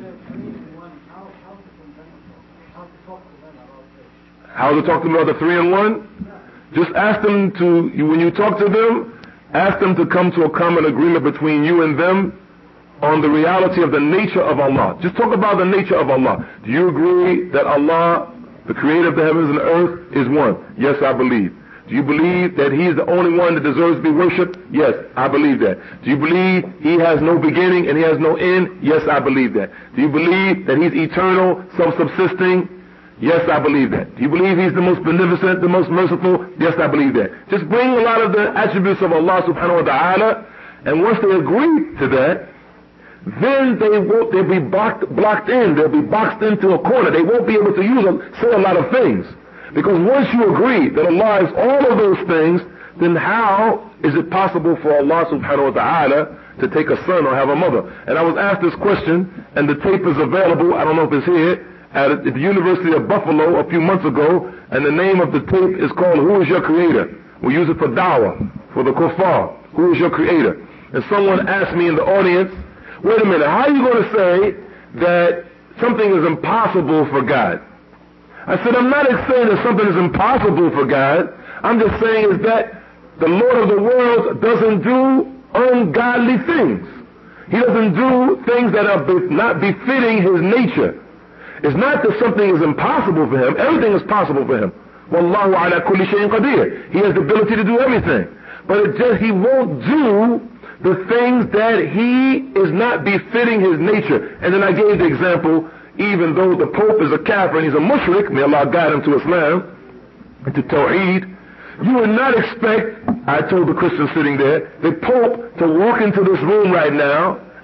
How to talk to them about the 3 in 1? Just ask them to, when you talk to them, ask them to come to a common agreement between you and them on the reality of the nature of Allah. Just talk about the nature of Allah. Do you agree that Allah, the creator of the heavens and the earth, is one? Yes, I believe. Do you believe that He is the only one that deserves to be worshipped? Yes, I believe that. Do you believe He has no beginning and He has no end? Yes, I believe that. Do you believe that He's eternal, self-subsisting? Yes, I believe that. Do you believe He's the most beneficent, the most merciful? Yes, I believe that. Just bring a lot of the attributes of Allah subhanahu wa ta'ala, and once they agree to that, then they'll be blocked in. They'll be boxed into a corner. They won't be able to say a lot of things. Because once you agree that Allah is all of those things, then how is it possible for Allah subhanahu wa ta'ala to take a son or have a mother? And I was asked this question, and the tape is available, I don't know if it's here, at the University of Buffalo a few months ago, and the name of the tape is called Who is Your Creator? We use it for dawah, for the kuffar. Who is your creator? And someone asked me in the audience, wait a minute, how are you going to say that something is impossible for God? I said, I'm not saying that something is impossible for God. I'm just saying is that the Lord of the world doesn't do ungodly things. He doesn't do things that are not befitting His nature. It's not that something is impossible for Him. Everything is possible for Him. Wallahu ala kulli shay'in qadir. He has the ability to do everything. But He won't do the things that He is not befitting His nature. And then I gave the example, even though the Pope is a kafir and he's a mushrik, may Allah guide him to Islam and to Tawheed, you would not expect, I told the Christian sitting there, the Pope to walk into this room right now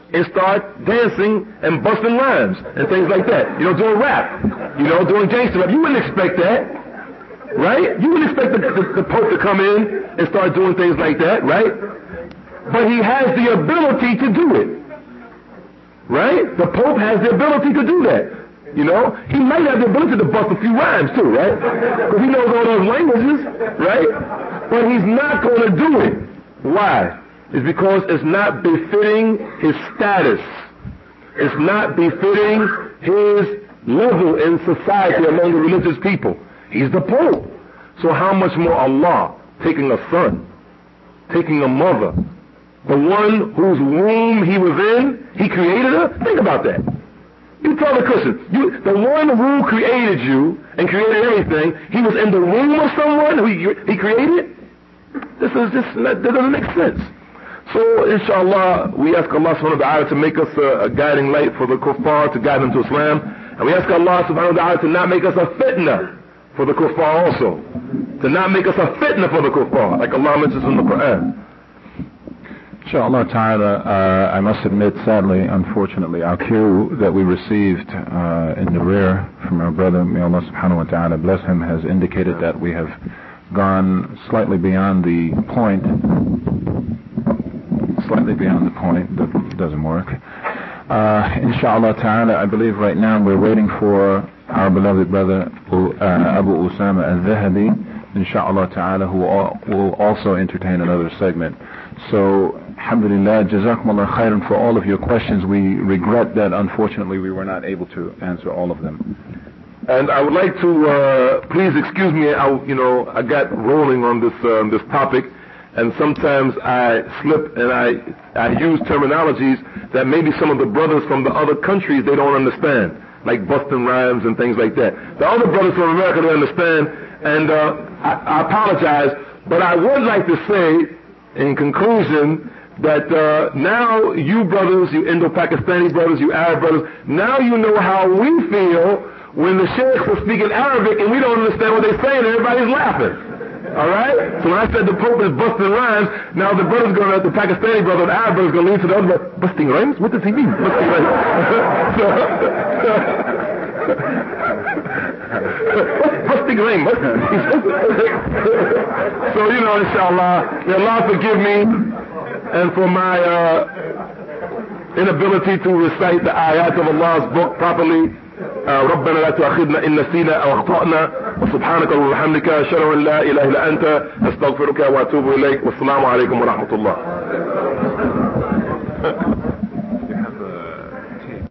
and start dancing and busting rhymes and things like that. Doing rap, doing gangster rap. You wouldn't expect that, right? You wouldn't expect the Pope to come in and start doing things like that, right? But he has the ability to do it, right? The Pope has the ability to do that. He might have the ability to bust a few rhymes too, right? Because he knows all those languages, right? But he's not going to do it. Why? It's because it's not befitting his status. It's not befitting his level in society among the religious people. He's the Pope. So how much more Allah taking a son, taking a mother, the one whose womb he was in, he created her? Think about that. You tell the Christian, the one who created you and created everything, he was in the womb of someone who he created? That doesn't make sense. So, inshallah, we ask Allah subhanahu wa ta'ala to make us a guiding light for the kuffar, to guide them to Islam. And we ask Allah subhanahu wa ta'ala to not make us a fitna for the kuffar also. To not make us a fitna for the kuffar, like Allah mentions in the Quran. Inshallah ta'ala, I must admit, sadly, unfortunately, our cue that we received in the rear from our brother, may Allah subhanahu wa ta'ala bless him, has indicated that we have gone slightly beyond the point. That doesn't work. Inshallah ta'ala, I believe right now we're waiting for our beloved brother Abu Usama al-Zahabi, inshallah ta'ala, who will also entertain another segment. So, alhamdulillah, jazakumullah khairan for all of your questions. We regret that unfortunately we were not able to answer all of them. And I would like to, please excuse me, I got rolling on this topic, and sometimes I slip and I use terminologies that maybe some of the brothers from the other countries, they don't understand, like busting rhymes and things like that. The other brothers from America, they understand, and I apologize, but I would like to say, in conclusion, that now you brothers, you Indo-Pakistani brothers, you Arab brothers, now you know how we feel when the sheikhs are speaking Arabic and we don't understand what they're saying and everybody's laughing. Alright? So when I said the Pope is busting rhymes, now the Pakistani brother, the Arab brother's going to lean to the other brother, busting rhymes? What does he mean? Busting rhymes. Busting rhymes. So, inshallah, may Allah forgive me and for my inability to recite the ayat of Allah's book properly. ربنا لا تؤاخذنا إن نسينا أو أخطأنا وسبحانك اللهم وبحمدك أشهد أن لا إله إلا أنت أستغفرك وأتوب إليك والسلام عليكم ورحمة الله.